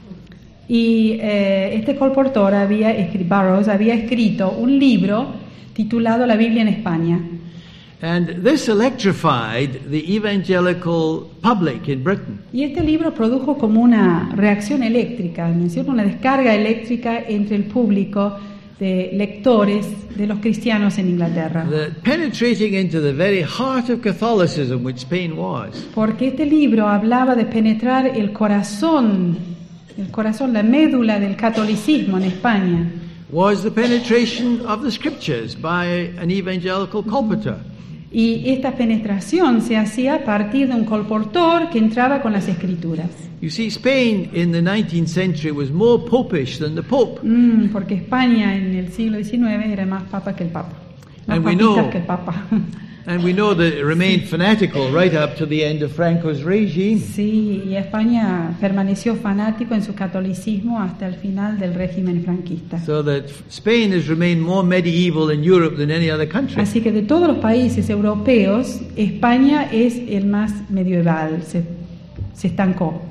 Y este colportor Burroughs había escrito un libro titulado La Biblia en España. And this electrified the evangelical public in Britain. Y este libro produjo como una reacción eléctrica, ¿no es cierto? Una descarga eléctrica entre el público de lectores de los cristianos en Inglaterra. Penetrating into the very heart of Catholicism, which Spain was. Porque este libro hablaba de penetrar el corazón, la médula del catolicismo en España. Was the penetration of the scriptures by an evangelical colporteur. Y esta penetración se hacía a partir de un colportor que entraba con las escrituras. You see, Spain in the 19th century was more popish than the Pope. Porque España en el siglo XIX era más papa que el papa. Más And we papitas know- que el papa. And we know that it remained fanatical right up to the end of Franco's regime. Sí, y España permaneció fanático en su catolicismo hasta el final del régimen franquista. So that Spain has remained more medieval in Europe than any other country. Así que de todos los países europeos, España es el más medieval, se estancó.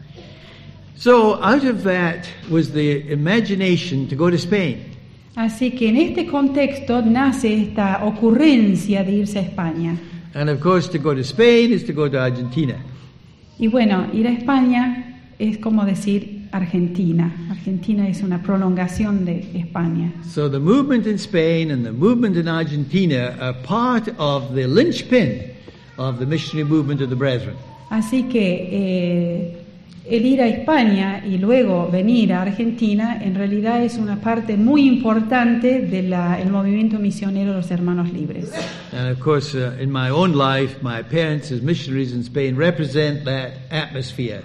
So out of that was the imagination to go to Spain. Así que en este contexto nace esta ocurrencia de irse a España. And of course, to go to Spain is to go to Argentina. Y bueno, ir a España es como decir Argentina. Argentina es una prolongación de España. So the movement in Spain and the movement in Argentina are part of the linchpin of the missionary movement of the Brethren. Así que el ir a España y luego venir a Argentina en realidad es una parte muy importante del movimiento misionero de los Hermanos Libres. And of course, in my own life, my parents as missionaries in Spain represent that atmosphere.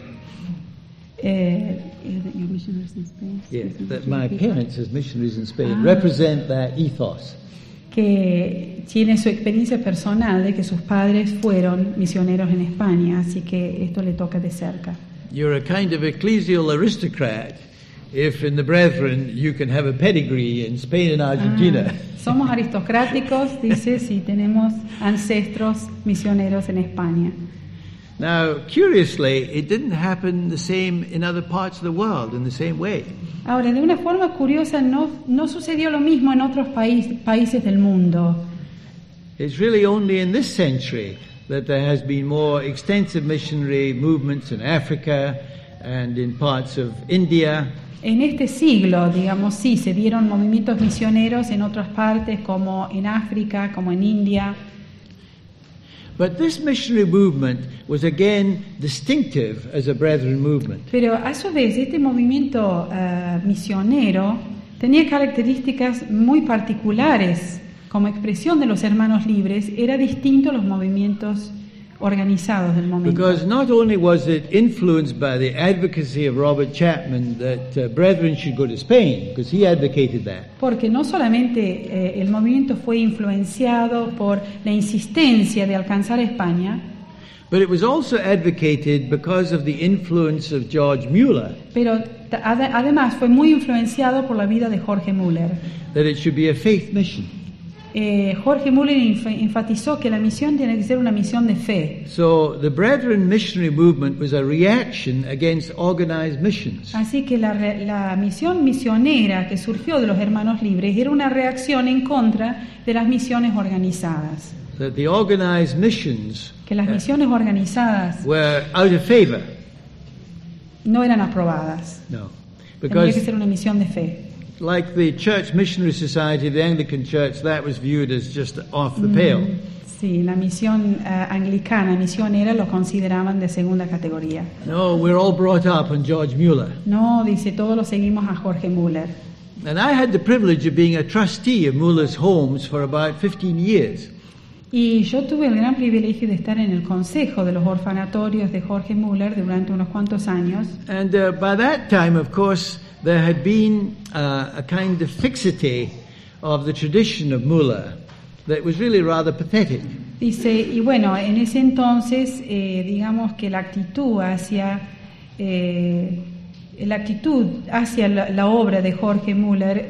Yeah, that my parents as missionaries in Spain represent that ethos. Que tiene su experiencia personal de que sus padres fueron misioneros en España, así que esto le toca de cerca. You're a kind of ecclesial aristocrat if in the Brethren you can have a pedigree in Spain and Argentina. Somos aristocráticos, dice, si tenemos ancestros misioneros en España. Now, curiously, it didn't happen the same in other parts of the world in the same way. Ahora, de una forma curiosa, no sucedió lo mismo en otros países del mundo. It's really only in this century that there has been more extensive missionary movements in Africa and in parts of India. En este siglo, digamos, sí, se dieron movimientos misioneros en otras partes, como en África, como en India. But this missionary movement was again distinctive as a Brethren movement. Pero a su vez, este movimiento misionero tenía características muy particulares. Como expresión de los hermanos libres, era distinto a los movimientos organizados del momento. Because not only was it influenced by the advocacy of Robert Chapman that Brethren should go to Spain, because he advocated that. Porque no solamente el movimiento fue influenciado por la insistencia de alcanzar España, But it was also advocated because of the influence of George Mueller, pero además fue muy influenciado por la vida de Jorge Müller. that it should be a faith mission. Jorge Müller enfatizó que la misión tiene que ser una misión de fe. So the Brethren missionary movement was a reaction against organized missions. Así que la misión misionera que surgió de los hermanos libres era una reacción en contra de las misiones organizadas. That the organized missions Que las misiones organizadas were out of favor. no eran aprobadas. No. Tendría que Because ser una misión de fe. like the Church Missionary Society, the Anglican Church, that was viewed as just off the pale. Sí, la misión anglicana, misionera, lo consideraban de segunda categoría. No, we're all brought up on George Mueller. No, dice, todos lo seguimos a Jorge Müller. And I had the privilege of being a trustee of Mueller's homes for about 15 years. Y yo tuve el gran privilegio de estar en el consejo de los orfanatorios de Jorge Müller durante unos cuantos años. And by that time, of course, there had been a kind of fixity of the tradition of Muller that was really rather pathetic. Dice, y bueno, en ese entonces, digamos que la actitud hacia la obra de Jorge Müller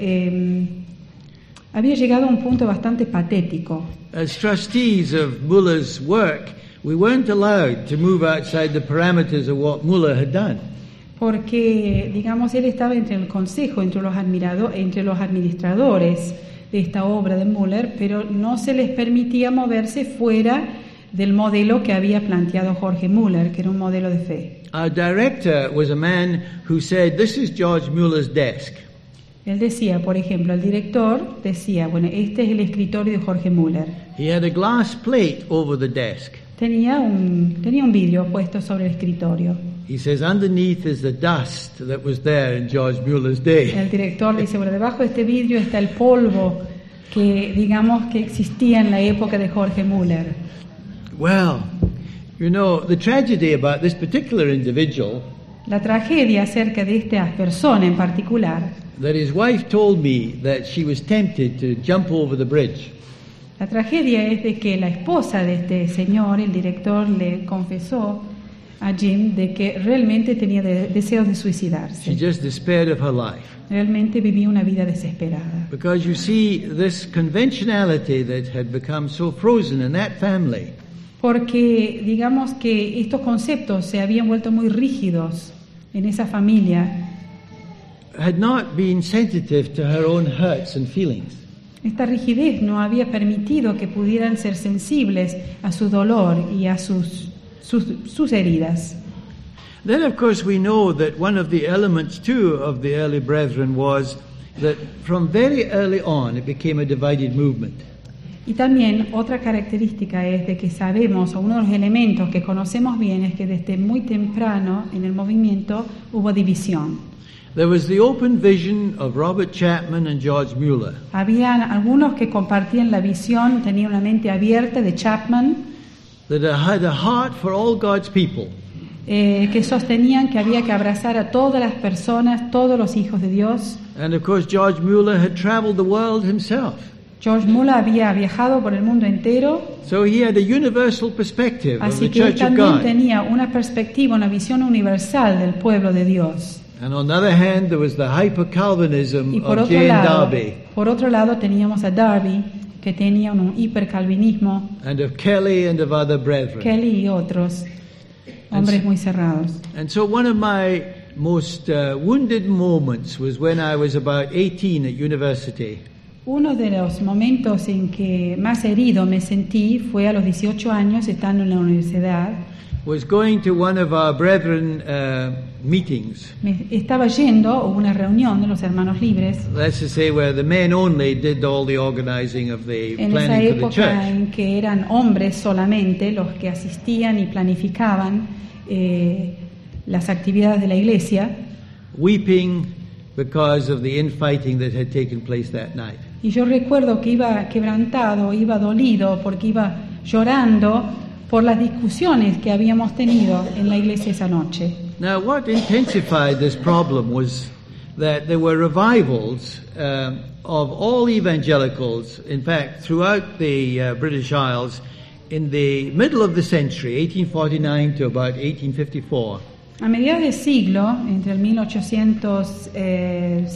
había llegado a un punto bastante patético. As trustees of Muller's work, we weren't allowed to move outside the parameters of what Muller had done. Porque, digamos, él estaba entre el consejo, entre los administradores de esta obra de Müller, pero no se les permitía moverse fuera del modelo que había planteado Jorge Müller, que era un modelo de fe. Our director was a man who said, "This is George Muller's desk." Él decía, por ejemplo, el director decía, bueno, este es el escritorio de Jorge Müller. He had a glass plate over the desk. Tenía un vidrio puesto sobre el escritorio. He says, underneath is the dust that was there in George Muller's day. El director dice, bueno, debajo de este vidrio está el polvo que, digamos, que existía en la época de Jorge Müller. Well, you know, the tragedy about this particular individual, la tragedia acerca de esta persona en particular, that his wife told me that she was tempted to jump over the bridge. La tragedia es de que la esposa de este señor, el director, le confesó a Jim de que realmente tenía deseos de suicidarse. She just despaired of her life. Realmente vivía una vida desesperada. Because you see, this conventionality that had become so frozen in that family. Porque digamos que estos conceptos se habían vuelto muy rígidos en esa familia. Had not been sensitive to her own hurts and feelings. Esta rigidez no había permitido que pudieran ser sensibles a su dolor y a sus heridas. Then, of course, we know that one of the elements, too, of the early brethren was that from very early on it became a divided movement. Y también otra característica es de que sabemos, o uno de los elementos que conocemos bien, es que desde muy temprano en el movimiento hubo división. There was the open vision of Robert Chapman and George Muller. Habían algunos que compartían la visión, tenían una mente abierta de Chapman, that had a heart for all God's people. Que sostenían que había que abrazar a todas las personas, todos los hijos de Dios. And of course George Muller had traveled the world himself. George Muller había viajado por el mundo entero. So he had a universal perspective of the Así que él Church of también God. tenía una perspectiva, una visión universal del pueblo de Dios. And on the other hand, there was the hyper-Calvinism Y por of otro Jane lado, Darby. por otro lado teníamos a Darby, que tenía un hipercalvinismo, And of Kelly and of other brethren. Kelly y otros hombres muy cerrados. And so one of my most wounded moments was when I was about 18 at university. Uno de los momentos en que más herido me sentí fue a los 18 años, estando en la universidad. Was going to one of our brethren meetings. Me estaba yendo a una reunión de los hermanos libres. Let's just say where the men only did all the organizing of the En esa planning for the época church. en que eran hombres solamente los que asistían y planificaban las actividades de la iglesia. Weeping because of the infighting that had taken place that night. Y yo recuerdo que iba quebrantado, iba dolido, porque iba llorando por las discusiones que habíamos tenido en la iglesia esa noche. Now, what intensified this problem was that there were revivals of all evangelicals, in fact, throughout the British Isles, in the middle of the century, 1849 to about 1854. A mediados del siglo, entre el 1859,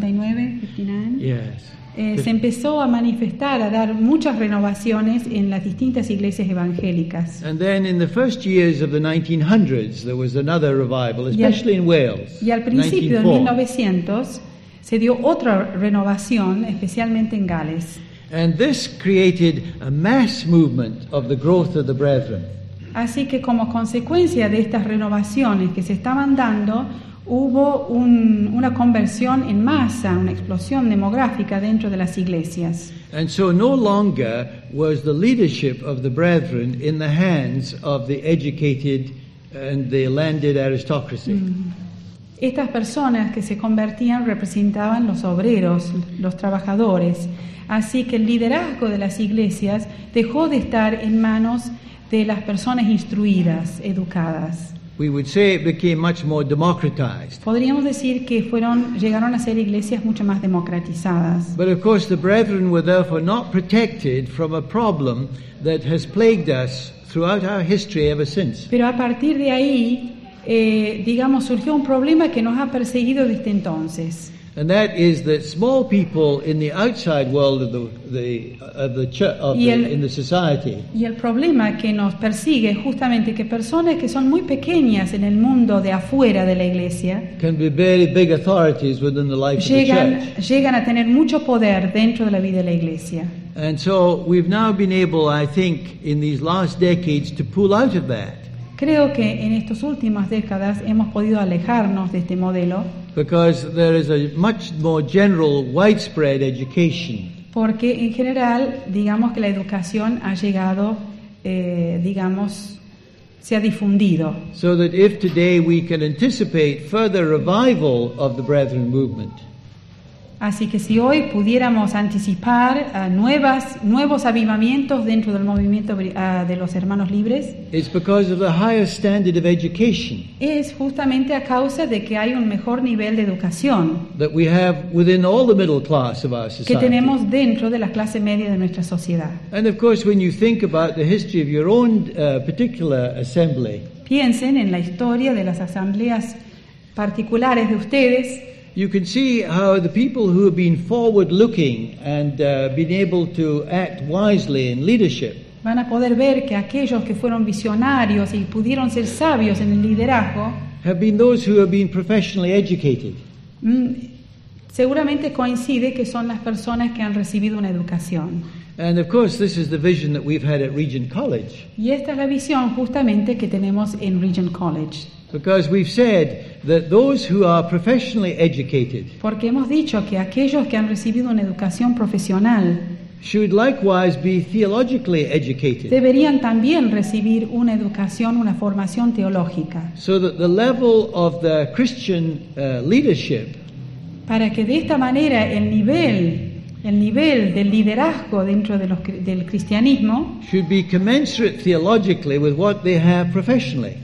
59, Yes. se empezó a manifestar, a dar muchas renovaciones en las distintas iglesias evangélicas. And then in the first years of the 1900s, there was another revival, especially in Wales. Y al principio de 1904. 1900 se dio otra renovación, especialmente en Gales. And this created a mass movement of the growth of the brethren. Así que como consecuencia de estas renovaciones que se estaban dando, hubo una conversión en masa, una explosión demográfica dentro de las iglesias. And so no longer was the leadership of the brethren in the hands of the educated and the landed aristocracy. Estas personas que se convertían representaban los obreros, los trabajadores. Así que el liderazgo de las iglesias dejó de estar en manos de las personas instruidas, educadas. we would say it became much more democratized. Podríamos decir que llegaron a ser iglesias mucho más democratizadas. But of course the brethren were therefore not protected from a problem that has plagued us throughout our history ever since. Pero a partir de ahí, surgió un problema que nos ha perseguido desde entonces. And that is that small people in the outside world of the church, in the society, y el problema que nos persigue es justamente que personas que son muy pequeñas en el mundo de afuera de la iglesia can be very big authorities within the life of the church. Llegan a tener mucho poder dentro de la vida de la iglesia. And so we've now been able, I think, in these last decades to pull out of that. Creo que en estas últimas décadas hemos podido alejarnos de este modelo. Because there is a much more general, widespread education. Porque en general, digamos que la educación ha llegado, se ha difundido. So that if today we can anticipate further revival of the Brethren movement. Así que si hoy pudiéramos anticipar nuevos avivamientos dentro del movimiento de los hermanos libres, it's because of the higher standard of education. Es justamente a causa de que hay un mejor nivel de educación That we have within all the middle class of our society. Que tenemos dentro de la clase media de nuestra sociedad. And of course, when you think about the history of your own particular assembly, piensen en la historia de las asambleas particulares de ustedes. You can see how the people who have been forward-looking and been able to act wisely in leadership van a poder ver que aquellos que fueron visionarios y pudieron ser sabios en el liderazgo have been those who have been professionally educated. Seguramente coincide que son las personas que han recibido una educación. And of course, this is the vision that we've had at Regent College. Y esta es la visión justamente que tenemos en Regent College. Because we've said that those who are professionally educated Porque hemos dicho que aquellos que han recibido una educación profesional should likewise be theologically educated. Deberían también recibir una educación, una formación teológica. So that the level of the Christian leadership para que de esta manera el nivel del liderazgo dentro del cristianismo should be commensurate theologically with what they have professionally.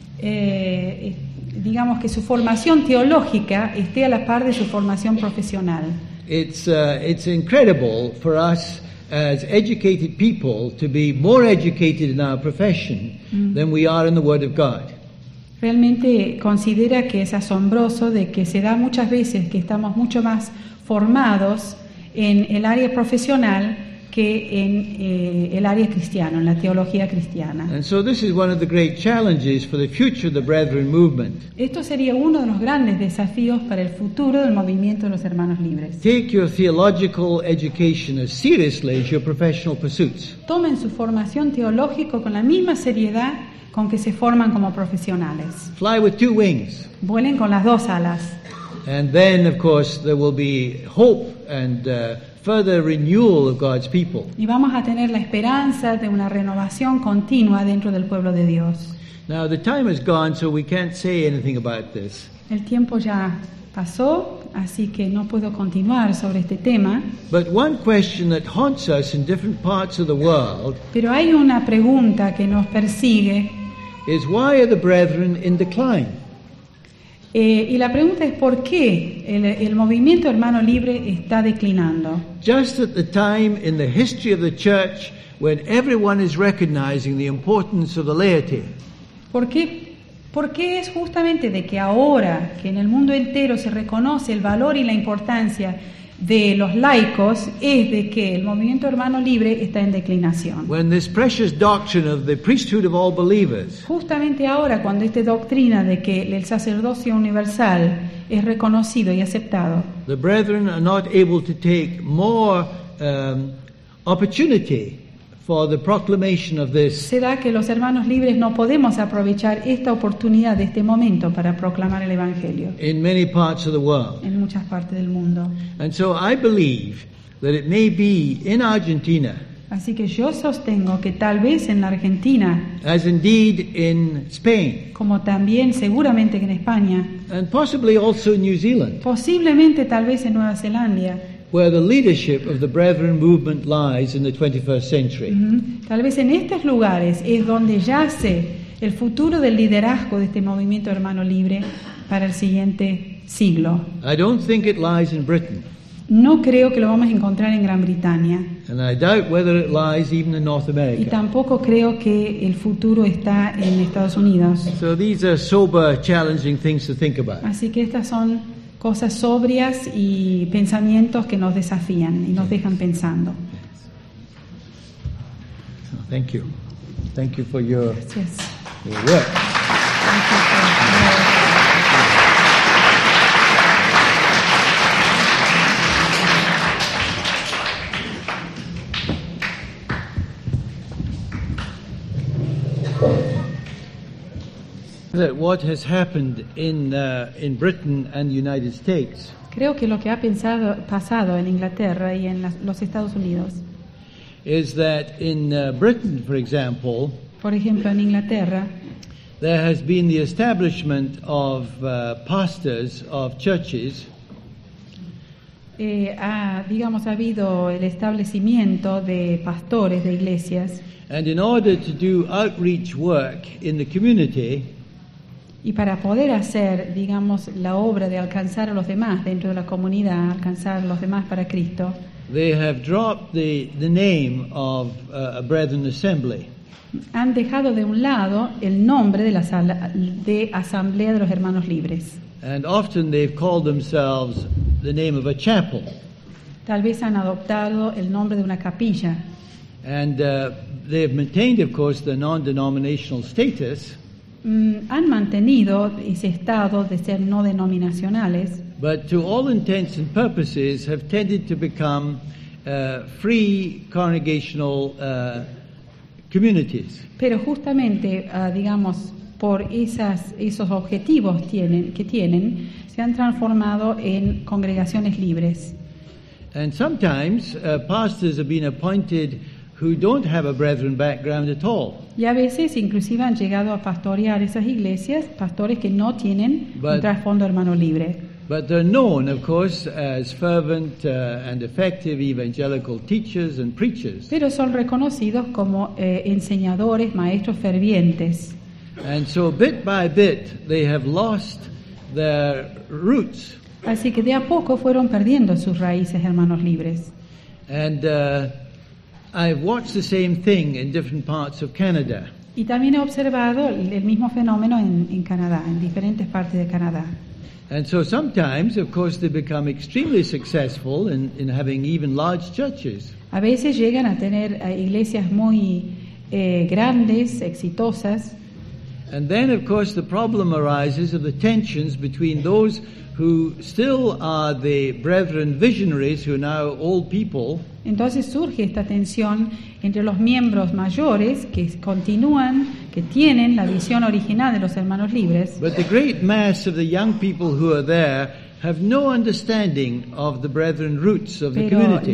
Digamos que su formación teológica esté a la par de su formación profesional. It's incredible for us as educated people to be more educated in our profession than we are in the Word of God. Realmente considera que es asombroso de que se da muchas veces que estamos mucho más formados en el área profesional que en el área cristiana, en la teología cristiana. And so this is one of the great challenges for the future of the Brethren movement. Esto sería uno de los grandes desafíos para el futuro del movimiento de los hermanos libres. Take your theological education as seriously as your professional pursuits. Tomen su formación teológica con la misma seriedad con que se forman como profesionales. Fly with two wings. Vuelen con las dos alas. And then, of course, there will be hope and further renewal of God's people. Y vamos a tener la esperanza de una renovación continua dentro del pueblo de Dios. Now, the time has gone, so we can't say anything about this. El tiempo ya pasó, así que no puedo continuar sobre este tema. But one question that haunts us in different parts of the world Pero hay una pregunta que nos persigue. is why are the brethren in decline? Y la pregunta es ¿por qué el movimiento hermano libre está declinando? Just at the time in the history of the church when everyone is recognizing the importance of the laity. ¿Por qué es justamente de que ahora que en el mundo entero se reconoce el valor y la importancia de los laicos es de que el movimiento hermano libre está en declinación? When this precious doctrine of the priesthood of all believers Justamente ahora cuando esta doctrina de que el sacerdocio universal es reconocido y aceptado, the brethren are not able to take more opportunity for the proclamation of this. se da que los hermanos libres no podemos aprovechar esta oportunidad de este momento para proclamar el Evangelio In many parts of the world. en muchas partes del mundo. And so I believe that it may be in Argentina, Así que yo sostengo que tal vez en la Argentina, as indeed in Spain, como también seguramente que en España, and possibly also in New Zealand, posiblemente tal vez en Nueva Zelanda, where the leadership of the Brethren movement lies in the 21st century. tal vez en estos lugares es donde yace el futuro del liderazgo de este movimiento hermano libre para el siguiente siglo. I don't think it lies in Britain, No creo que lo vamos a encontrar en Gran Bretaña and I doubt whether it lies even in North y America. tampoco creo que el futuro está en Estados Unidos. So these are sober, challenging things to think about. Así que estas son cosas sobrias y pensamientos que nos desafían y nos dejan pensando. Thank you. Thank you for your Gracias. work. That what has happened in Britain and the United States Creo que lo que ha pasado en Inglaterra y en los Estados Unidos, is that in Britain, for example, por ejemplo en Inglaterra, there has been the establishment of pastors of churches ha habido el establecimiento de pastores de iglesias and in order to do outreach work in the community, y para poder hacer, la obra de alcanzar a los demás dentro de la comunidad, alcanzar a los demás para Cristo, they have dropped the name of a Brethren Assembly. han dejado de un lado el nombre de Asamblea de los Hermanos Libres. And often they've called themselves the name of a chapel. Tal vez han adoptado el nombre de una capilla. And they've maintained, of course, the non-denominational status, Han mantenido ese estado de ser no denominacionales, but to all intents and purposes have tended to become free congregational communities. pero justamente, por esos objetivos que tienen, se han transformado en congregaciones libres. And sometimes pastors have been appointed who don't have a brethren background at all. Y a veces inclusive han llegado a pastorear esas iglesias, pastores que no tienen un trasfondo hermano libre. But they're known, of course, as fervent and effective evangelical teachers and preachers. Pero son reconocidos como enseñadores, maestros fervientes. And so bit by bit they have lost their roots. Así que de a poco fueron perdiendo sus raíces, hermanos libres. And I've watched the same thing in different parts of Canada. Y también he observado el mismo fenómeno en Canadá, en diferentes partes de Canadá. And so sometimes, of course, they become extremely successful in having even large churches. A veces llegan a tener iglesias muy grandes, exitosas. And then, of course, the problem arises of the tensions between those who still are the brethren visionaries, who are now old people. Entonces surge esta tensión entre los miembros mayores que continúan, que tienen la visión original de los hermanos libres. But the great mass of the young people who are there have no understanding of the brethren roots of the Pero community.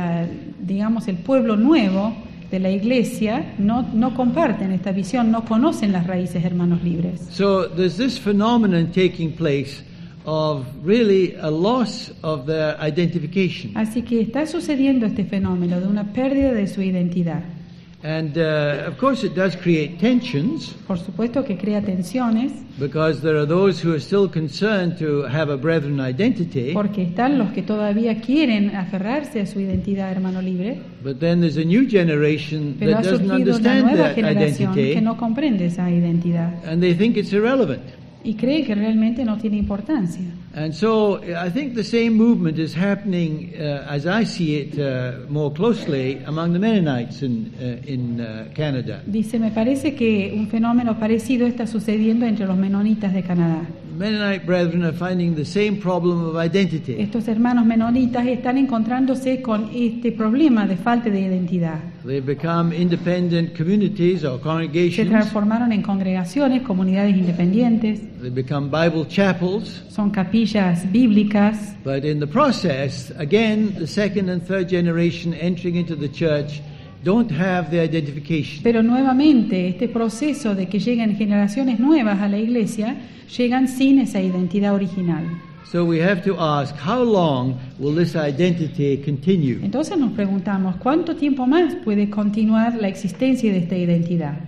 el pueblo nuevo de la iglesia no comparten esta visión, no conocen las raíces hermanos libres. So there's this phenomenon taking place of really a loss of their identification. Así que está sucediendo este fenómeno de una pérdida de su identidad. And of course it does create tensions, Por supuesto que crea tensiones, because there are those who are still concerned to have a brethren identity, porque están los que todavía quieren aferrarse a su identidad hermano libre, but then there's a new generation pero ha that doesn't surgido una understand nueva that generación identity, que no comprende esa identidad and they think it's irrelevant. y cree que realmente no tiene importancia. And so I think the same movement is happening, as I see it, more closely among the Mennonites in Canada. Dice, me parece que un fenómeno parecido está sucediendo entre los menonitas de Canadá. Mennonite brethren are finding the same problem of identity. Estos hermanos menonitas están encontrándose con este problema de falta de identidad. They've become independent communities or Se congregations. transformaron en congregaciones, comunidades independientes, They become Bible chapels. son capillas bíblicas, But in the process, again, the second and third generation entering into the church don't have the identification. pero nuevamente este proceso de que lleguen generaciones nuevas a la iglesia, llegan sin esa identidad original. So we have to ask, how long will this identity continue? Entonces nos preguntamos, ¿cuánto tiempo más puede continuar la existencia de esta identidad?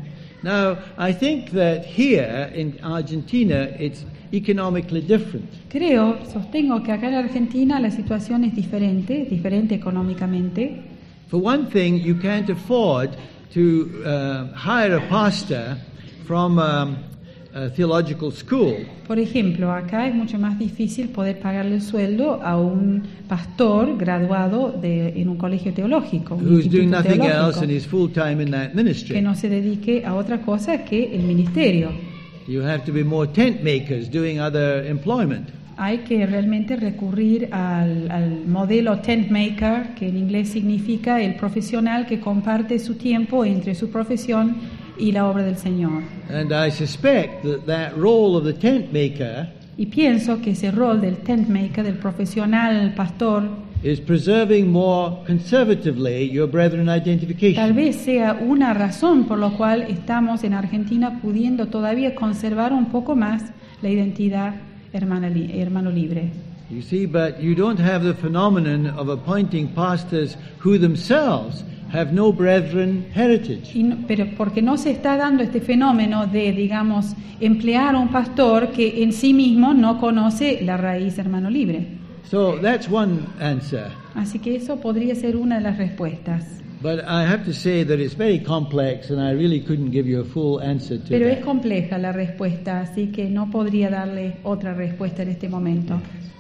Now, I think that here in Argentina it's economically different. Sostengo que acá en Argentina la situación es diferente económicamente. For one thing, you can't afford to hire a pastor from a theological school. Por ejemplo, acá es mucho más difícil poder pagarle el sueldo a un pastor graduado en un colegio teológico, un Who's doing instituto nothing teológico, else and is full time in that que ministry. no se dedique a otra cosa que el ministerio. You have to be more tent makers doing other employment. Hay que realmente recurrir al modelo tent maker, que en inglés significa el profesional que comparte su tiempo entre su profesión y la obra del Señor. And I suspect that role of the tent maker Y pienso que ese rol del tent maker, del profesional pastor, is preserving more conservatively your brethren tal identification. vez sea una razón por la cual estamos en Argentina pudiendo todavía conservar un poco más la identidad hermano libre. You see, but you don't have the phenomenon of appointing pastors who themselves have no brethren heritage. Pero porque no se está dando este fenómeno de, digamos, emplear a un pastor que en sí mismo no conoce la raíz hermano libre. So that's one answer. Así que eso podría ser una de las respuestas. But I have to say that it's very complex and I really couldn't give you a full answer to Pero es that. compleja la respuesta, así que no podría darle otra respuesta en este momento.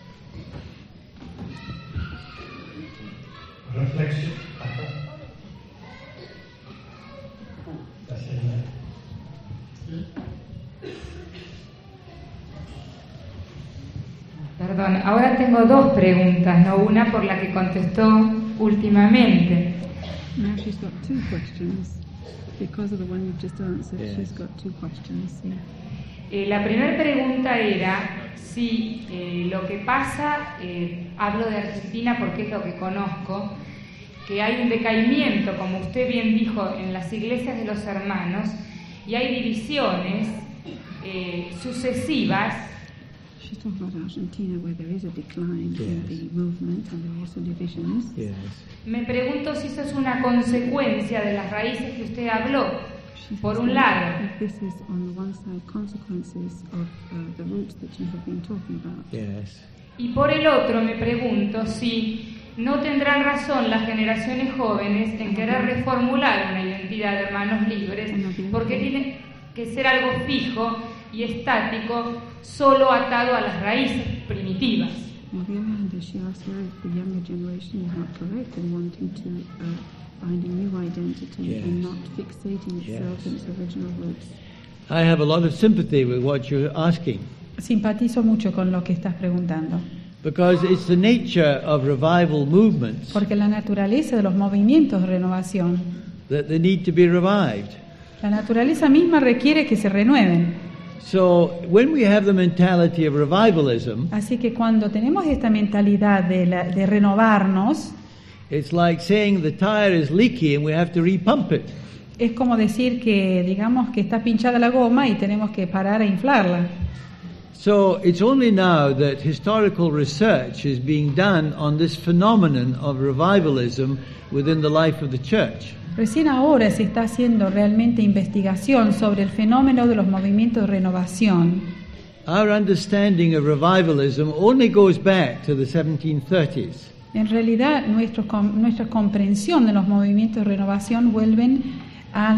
Reflexión. Perdón, ahora tengo dos preguntas, no una por la que contestó últimamente. Now she's got two questions. Because of the one you've just answered, Yes. she's got two questions. La primera pregunta era si lo que pasa, hablo de Argentina porque es lo que conozco, que hay un decaimiento, como usted bien dijo, en las iglesias de los hermanos, y hay divisiones sucesivas. She's talking about Argentina, where there is a decline Yes. in the movement and there are also divisions. Yes. Me pregunto si eso es una consecuencia de las raíces que usted habló, por un lado. If this is on the one side consequences of the roots that you have been talking about. Yes. Y por el otro me pregunto si no tendrán razón las generaciones jóvenes en querer reformular una identidad de hermanos libres, porque tiene que ser algo fijo y estático, solo atado a las raíces primitivas. On the other hand, she asks whether the younger generation is not correct in wanting to find a new identity Yes. and not fixating itself Yes. in its original roots. I have a lot of sympathy with what you're asking Simpatizo mucho con lo que estás preguntando, because it's the nature of revival movements porque la naturaleza de los movimientos de renovación, that they need to be revived. la naturaleza misma requiere que se renueven. So when we have the mentality of revivalism, Así que cuando tenemos esta mentalidad de renovarnos, it's like saying the tire is leaky and we have to repump it. es como decir que, digamos, que está pinchada la goma y tenemos que parar a inflarla. So it's only now that historical research is being done on this phenomenon of revivalism within the life of the church. Recién ahora se está haciendo realmente investigación sobre el fenómeno de los movimientos de renovación. Our understanding of revivalism only goes back to the 1730s. En realidad, nuestra comprensión de los movimientos de renovación vuelven al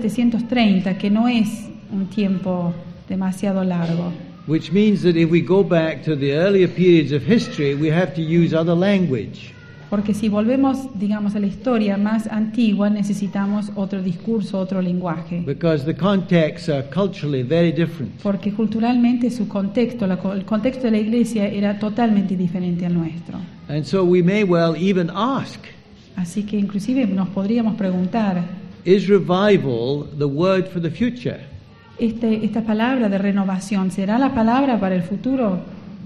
1730, que no es un tiempo demasiado largo. Which means that if we go back to the earlier periods of history, we have to use other language. Porque si volvemos, digamos, a la historia más antigua, necesitamos otro discurso, otro lenguaje. Because the contexts are culturally very different. Porque culturalmente su contexto, el contexto de la iglesia era totalmente diferente al nuestro. And so we may well even ask, Así que inclusive nos podríamos preguntar, is revival the word for the future? esta palabra de renovación, ¿será la palabra para el futuro?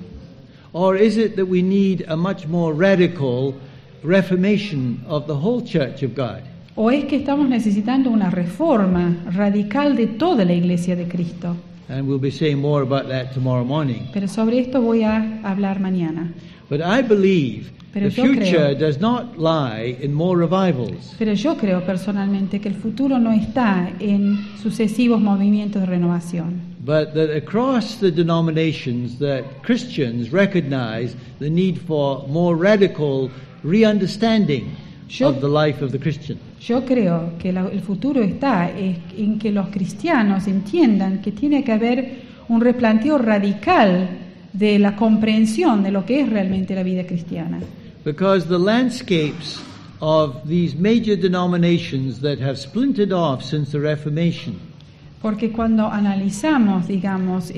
Or is it that we need a much more radical reformation of the whole Church of God? ¿O es que estamos necesitando una reforma radical de toda la iglesia de Cristo? And we'll be saying more about that tomorrow morning. Pero sobre esto voy a hablar mañana. But I believe Pero the yo future creo, does not lie in more revivals. pero yo creo personalmente que el futuro no está en sucesivos movimientos de renovación, But that across the denominations that Christians recognize the need for more radical re-understanding of the life of the Christian. Yo creo que el futuro está en que los cristianos entiendan que tiene que haber un replanteo radical de la comprensión de lo que es realmente la vida cristiana. Because the landscapes of these major denominations that have splintered off since the Reformation Porque cuando analizamos, digamos,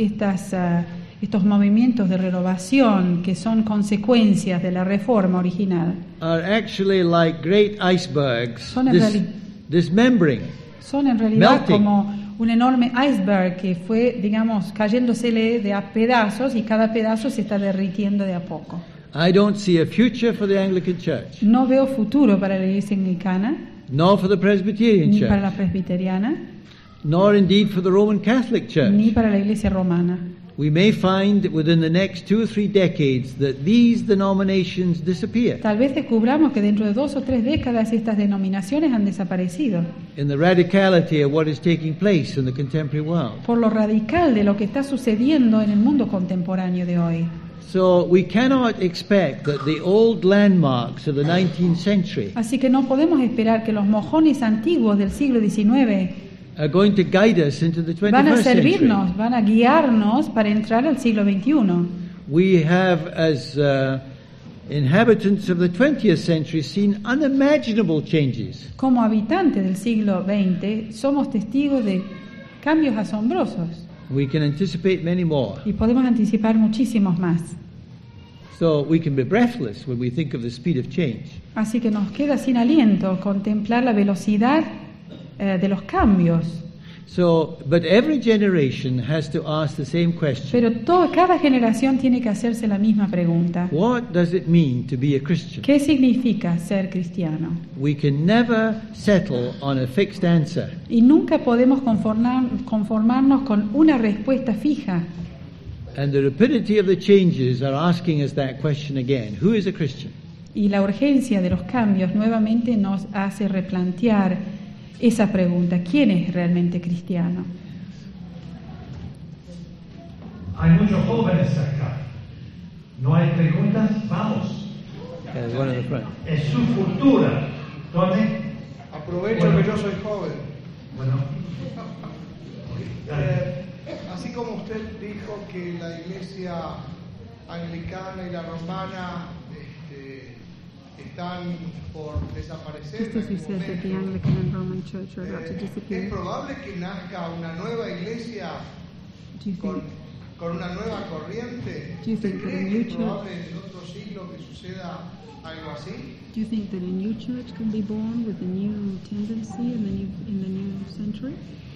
estos movimientos de renovación que son consecuencias de la reforma original, are actually like great icebergs Son en dismembering. son en realidad Melting. como un enorme iceberg que fue, digamos, cayéndosele de a pedazos y cada pedazo se está derritiendo de a poco. I don't see a future for the Anglican Church, No veo futuro para la iglesia anglicana, nor for the Presbyterian ni para la Church, presbiteriana, nor indeed for the Roman Catholic Church. ni para la iglesia romana. We may find within the next 2 or 3 decades that these denominations disappear Tal vez descubramos que dentro de 2 o 3 décadas estas denominaciones han desaparecido in the radicality of what is taking place in the contemporary world. por lo radical de lo que está sucediendo en el mundo contemporáneo de hoy. So we cannot expect that the old landmarks of the 19th century Así que no podemos esperar que los mojones antiguos del siglo XIX are going to guide us into the van a 21st century. servirnos, van a guiarnos para entrar al siglo XXI. We have, as inhabitants of the 20th century, seen unimaginable changes. Como habitantes del siglo XX somos testigos de cambios asombrosos We can anticipate many more. y podemos anticipar muchísimos más. So we can be breathless when we think of the speed of change. Así que nos queda sin aliento contemplar la velocidad de los cambios. So, but every generation has to ask the same question. Pero cada generación tiene que hacerse la misma pregunta. What does it mean to be a Christian? ¿Qué significa ser cristiano? We can never settle on a fixed answer. Y nunca podemos conformarnos con una respuesta fija. And the rapidity of the changes are asking us that question again. Who is a Christian? Y la urgencia de los cambios nuevamente nos hace replantear esa pregunta. ¿Quién es realmente cristiano? Hay muchos jóvenes acá. ¿No hay preguntas? Vamos. There's one in the front. Es su cultura. Tony. Aprovecho Bueno. que yo soy joven. Bueno. Así como usted dijo que la iglesia anglicana y la romana están por desaparecer, Just as you said that the Anglican and Roman Church are about to es disappear, probable que nazca una nueva iglesia do you think con una nueva corriente. Do you ¿Usted think that a cree new que es probable en otro siglo que suceda algo así? do you think that a new church can be born with a new tendency in the new century?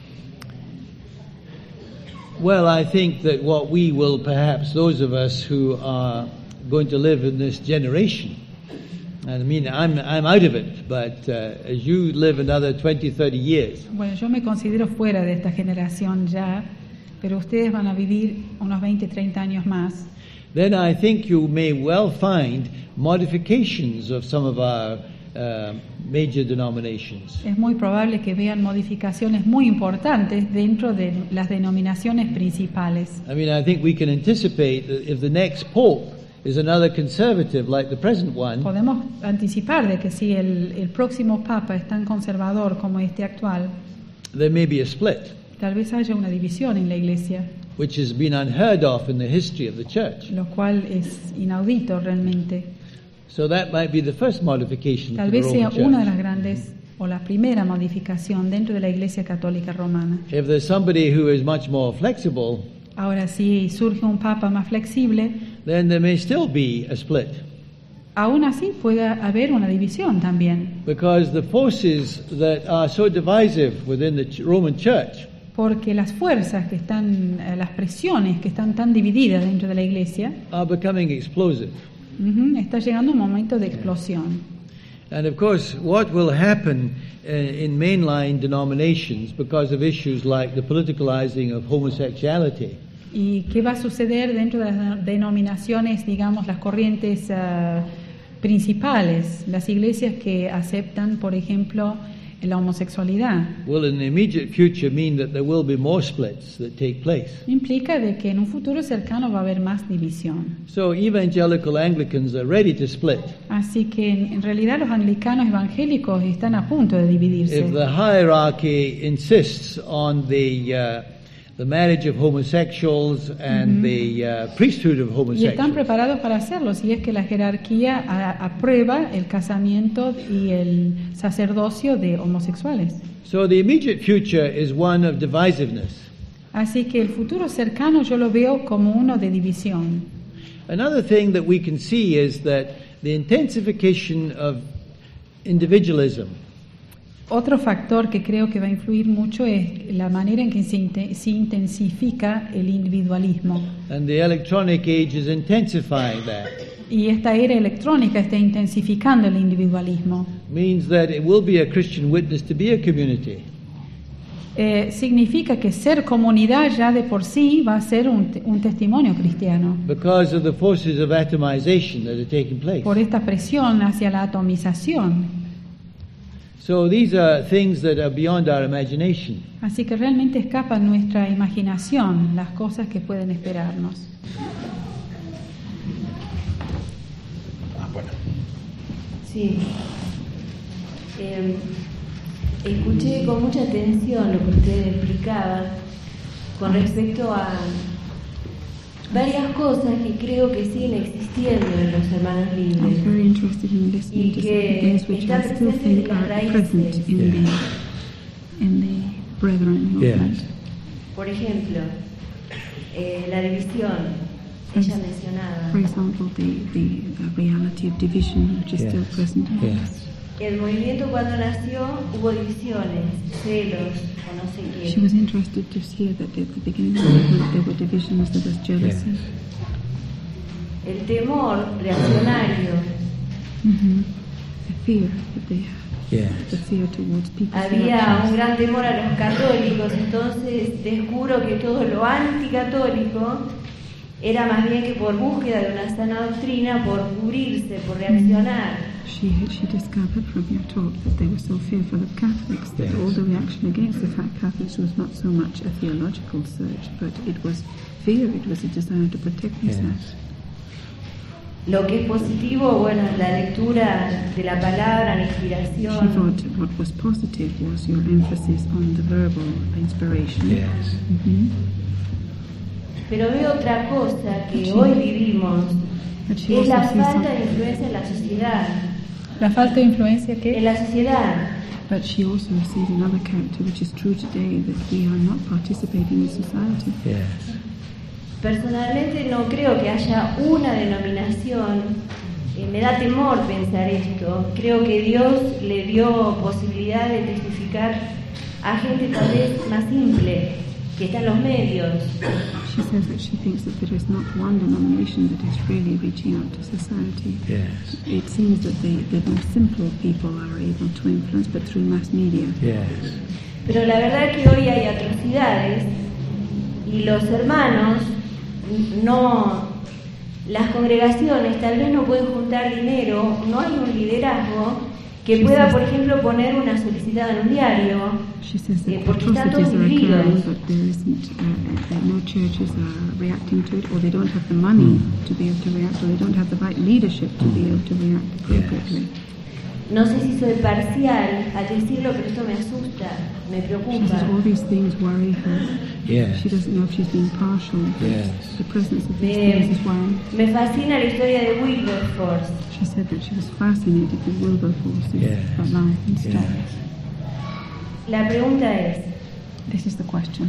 Well, I think that what we will perhaps, those of us who are going to live in this generation, and I mean, I'm out of it, but as you live another 20, 30 years, Bueno, yo me considero fuera de esta generación ya, pero ustedes van a vivir unos 20, 30 años más. then I think you may well find modifications of some of our major denominations. Es muy probable que vean modificaciones muy importantes dentro de las denominaciones principales. I mean, I think we can anticipate that if the next pope is another conservative like the present one, Podemos anticipar de que si el próximo papa es tan conservador como este actual, there may be a split, tal vez haya una división en la iglesia, which has been unheard of in the history of the church. lo cual es inaudito realmente. So that might be the first modification Tal for the vez sea Roman una de Church. las grandes o la primera modificación dentro de la Iglesia Católica Romana. If there's somebody who is much more flexible, Ahora, si surge un papa más flexible, then there may still be a split. aún así puede haber una división también, Because the forces that are so divisive within the Roman Church porque las fuerzas que están, las presiones que están tan divididas dentro de la Iglesia, are becoming explosive. está llegando un momento de explosión. And of course, what will happen in mainline denominations because of issues like the politicalizing of homosexuality ¿Y qué va a suceder dentro de las denominaciones, digamos, las corrientes principales, las iglesias que aceptan, por ejemplo, la homosexualidad. will in the immediate future mean that there will be more splits that take place. Implica de que en un futuro cercano va a haber más división. So evangelical Anglicans are ready to split. Así que en realidad los anglicanos evangélicos están a punto de dividirse. If the hierarchy insists on the marriage of homosexuals and the priesthood of Y están homosexuals. preparados para hacerlo si es que la jerarquía aprueba el casamiento y el sacerdocio de homosexuales. So the immediate future is one of divisiveness. Así que el futuro cercano yo lo veo como uno de división. Another thing that we can see is that the intensification of individualism Otro factor que creo que va a influir mucho es la manera en que se intensifica el individualismo. and the electronic age is intensifying that. Y esta era electrónica está intensificando el individualismo. Means that it will be a Christian witness to be a community. Significa que ser comunidad ya de por sí va a ser un testimonio cristiano. Because of the forces of atomization that are taking place. Por esta presión hacia la atomización. So these are things that are beyond our imagination. Así que realmente escapan nuestra imaginación las cosas que pueden esperarnos. Sí. Escuché con mucha atención lo que usted explicaba con respecto a varias cosas que creo que siguen existiendo en los hermanos I was libres. very interested in listening to certain things which I still think are present in the Brethren movement. Por ejemplo, la división, ella mencionaba. For example, the reality of division, which is still present in us. El movimiento cuando nació hubo divisiones, celos o no sé She qué. was interested to hear that at the beginning of the movement there were divisions, there was jealousy. El temor reaccionario. The fear that they have, the fear towards people's Había un reactions. gran temor a los católicos, entonces descubro que todo lo anticatólico era más bien que por búsqueda de una sana doctrina, por cubrirse, por reaccionar. She discovered from your talk that they were so fearful of Catholics that all the reaction against the fact Catholics was not so much a theological search, but it was fear, it was a desire to protect themselves. Lo que es positivo, bueno, la lectura de la palabra, la She inspiración. thought what was positive was your emphasis on the verbal inspiration. Pero veo otra cosa que hoy vivimos, But she es la also sees falta de something. influencia en la sociedad. La falta de influencia En que la sociedad. But she also sees another character which is true today, that we are not participating in society. Personalmente no creo que haya una denominación, me da temor pensar esto. Creo que Dios le dio posibilidad de testificar a gente tal vez más simple, que está en los medios. She says that she thinks that there is not one denomination that is really reaching out to society. It seems that the more simple people are able to influence, but through mass media. Pero la verdad es que hoy hay atrocidades y los hermanos no, las congregaciones tal vez no pueden juntar dinero, no hay un liderazgo que pueda, por ejemplo, poner una solicitada en un diario. She says that Porque están atrocities todos are occurring, divididos. but there isn't, no churches are reacting to it, or they don't have the money to be able to react, or they don't have the right leadership to be able to react appropriately. No sé si soy parcial al decirlo, pero esto me asusta, me She preocupa. says all these things worry her. She doesn't know if she's being partial. The presence of these things is worrying. Me fascina la historia de Wilberforce. She said that she was fascinated with Wilberforce's life and stories. La pregunta es, This is the question.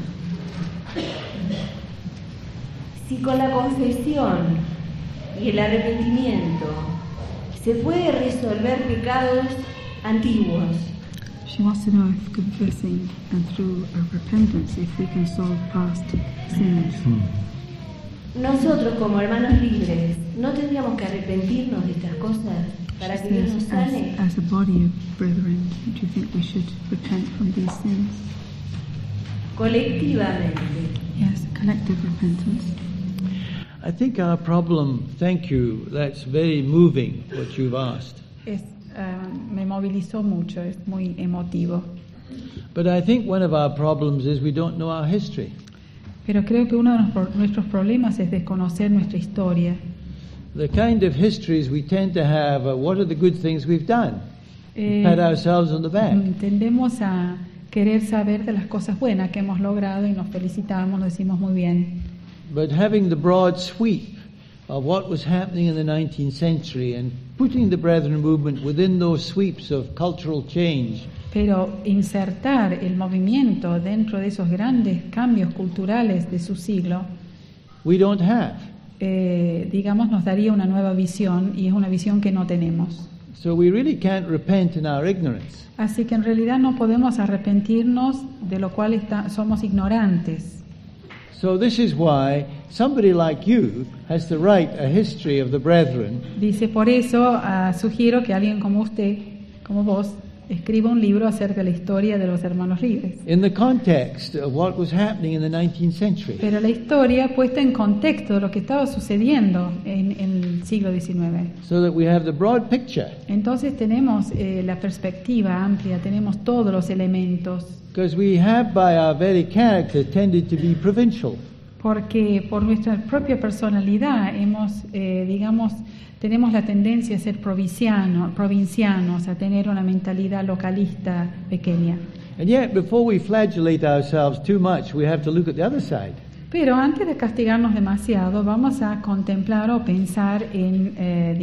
si con la confesión y el arrepentimiento se puede resolver pecados antiguos, She wants to know if confessing and through a repentance, if we can solve past sins. nosotros como hermanos libres no tendríamos que arrepentirnos de estas cosas para She que Dios nos says, sane. as a body of brethren, do you think we should repent from these sins? Colectivamente. Yes, collective repentance. I think our problem, thank you, that's very moving what you've asked. Me movilizó mucho, es muy emotivo. But I think one of our problems is we don't know our history. Pero creo que uno de nuestros problemas es desconocer nuestra historia. The kind of histories we tend to have are what are the good things we've done. Pat ourselves on the back. Tendemos a querer saber de las cosas buenas que hemos logrado y nos felicitamos, nos decimos muy bien. But having the broad sweep of what was happening in the 19th century and putting the Brethren movement within those sweeps of cultural change. Pero insertar el movimiento dentro de esos grandes cambios culturales de su siglo, We don't have. Digamos, nos daría una nueva visión y es una visión que no tenemos. So we really can't repent in our ignorance. Así que en realidad no podemos arrepentirnos de lo cual somos ignorantes. So this is why somebody like you has to write a history of the Brethren. Dice, por eso sugiero que alguien como usted, como vos, escriba un libro acerca de la historia de los hermanos libres. In the context of what was happening in the 19th century. Pero la historia puesta en contexto de lo que estaba sucediendo en el siglo XIX. So that we have the broad picture. Entonces tenemos la perspectiva amplia, tenemos todos los elementos. Because we have by our very character tended to be provincial. Porque por nuestra propia personalidad tenemos la tendencia a ser provincianos, a tener una mentalidad localista pequeña. And yet, before we flagellate ourselves too much, we have to look at the other side. Pero antes de castigarnos demasiado, vamos a contemplar o pensar en,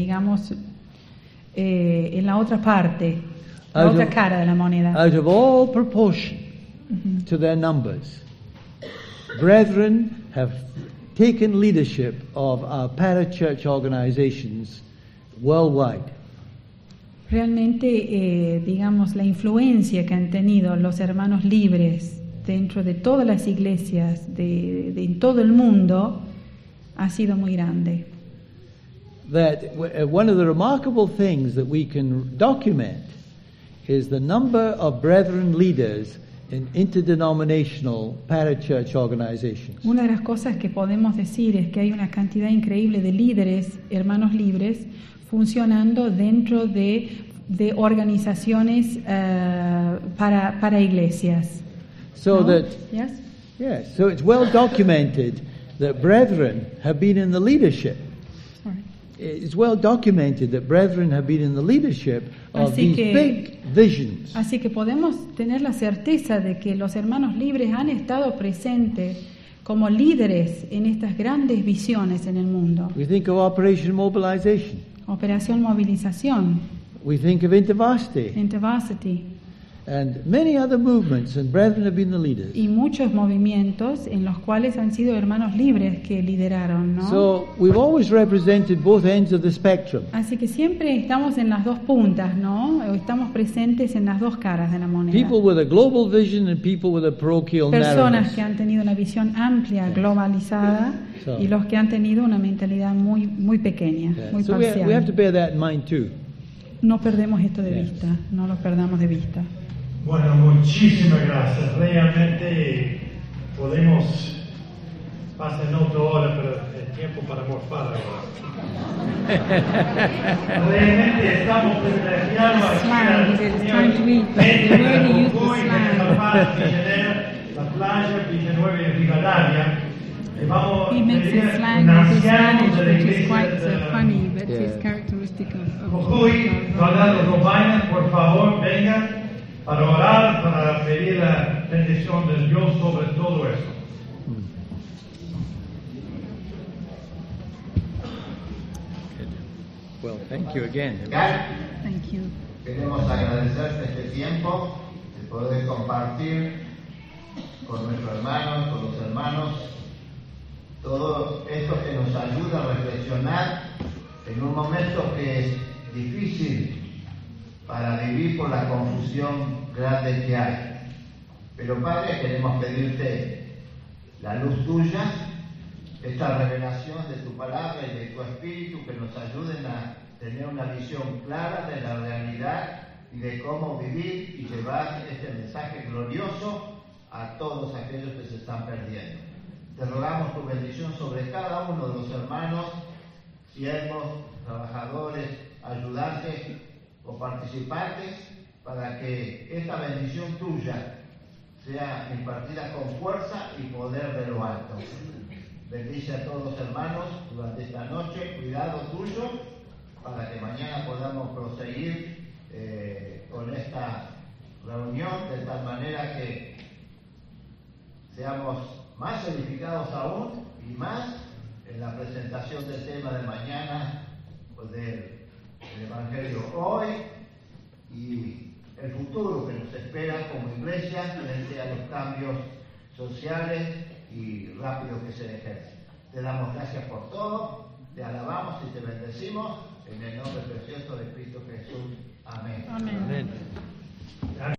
en la otra parte, la otra cara de la moneda. Out of all proportion to their numbers, brethren have taken leadership of our parachurch organizations worldwide. Realmente, la influencia que han tenido los hermanos libres dentro de todas las iglesias en todo el mundo ha sido muy grande. That one of the remarkable things that we can document is the number of brethren leaders in interdenominational parachurch organizations. Una de las cosas que podemos decir es que hay una cantidad increíble de líderes, hermanos libres, funcionando dentro de organizaciones para iglesias. So that Yes? yes, so it's well documented that brethren have been in the leadership. Sorry. It's well documented that brethren have been in the leadership of these big visions. Así que podemos tener la certeza de que los hermanos libres han estado presentes como líderes en estas grandes visiones en el mundo. We think of Operation Mobilization. Operación Movilización, We think of InterVarsity. InterVarsity, And many other movements, and brethren have been the leaders. y muchos movimientos en los cuales han sido hermanos libres que lideraron, ¿no? So we've always represented both ends of the spectrum. Así que siempre estamos en las dos puntas, ¿no? O estamos presentes en las dos caras de la moneda. People with a global vision and people with a parochial Personas narrowness. que han tenido una visión amplia, globalizada, So- y los que han tenido una mentalidad muy, muy pequeña, Yeah. muy So we have to parcial. bear that in mind too. No perdemos esto de Yes. vista, no lo perdamos de vista. Bueno, muchísimas gracias. Realmente podemos pasar en otra hora, pero es tiempo para morfar ahora. Realmente estamos privilegiados aquí Slang, al it's time señor to eat. Pérez They de really use the Jujuy, de slang. La Paz, Villanera, La Playa, Villanueva y Rivadavia. Y vamos He a makes pedir his un slang with his anciano Spanish, de la which is iglesia quite de funny, but Yeah. it's characteristic of Jujuy, Soldado Robaina, por favor, vengan para orar, para pedir la bendición de Dios sobre todo esto. Well, thank you again. Thank you. Queremos agradecerte este tiempo de poder compartir con nuestros hermanos, con los hermanos, todo esto que nos ayuda a reflexionar en un momento que es difícil para vivir por la confusión grande que hay. Pero Padre, queremos pedirte la luz tuya, esta revelación de tu palabra y de tu espíritu que nos ayuden a tener una visión clara de la realidad y de cómo vivir y llevar este mensaje glorioso a todos aquellos que se están perdiendo. Te rogamos tu bendición sobre cada uno de los hermanos, siervos, trabajadores, ayudantes o participantes, para que esta bendición tuya sea impartida con fuerza y poder de lo alto. Bendice a todos los hermanos durante esta noche, cuidado tuyo, para que mañana podamos proseguir con esta reunión de tal manera que seamos más edificados aún y más en la presentación del tema de mañana, del Evangelio hoy y el futuro que nos espera como iglesia frente a los cambios sociales y rápidos que se ejercen. Te damos gracias por todo, te alabamos y te bendecimos en el nombre precioso de Cristo Jesús. Amén. Amén. Amen.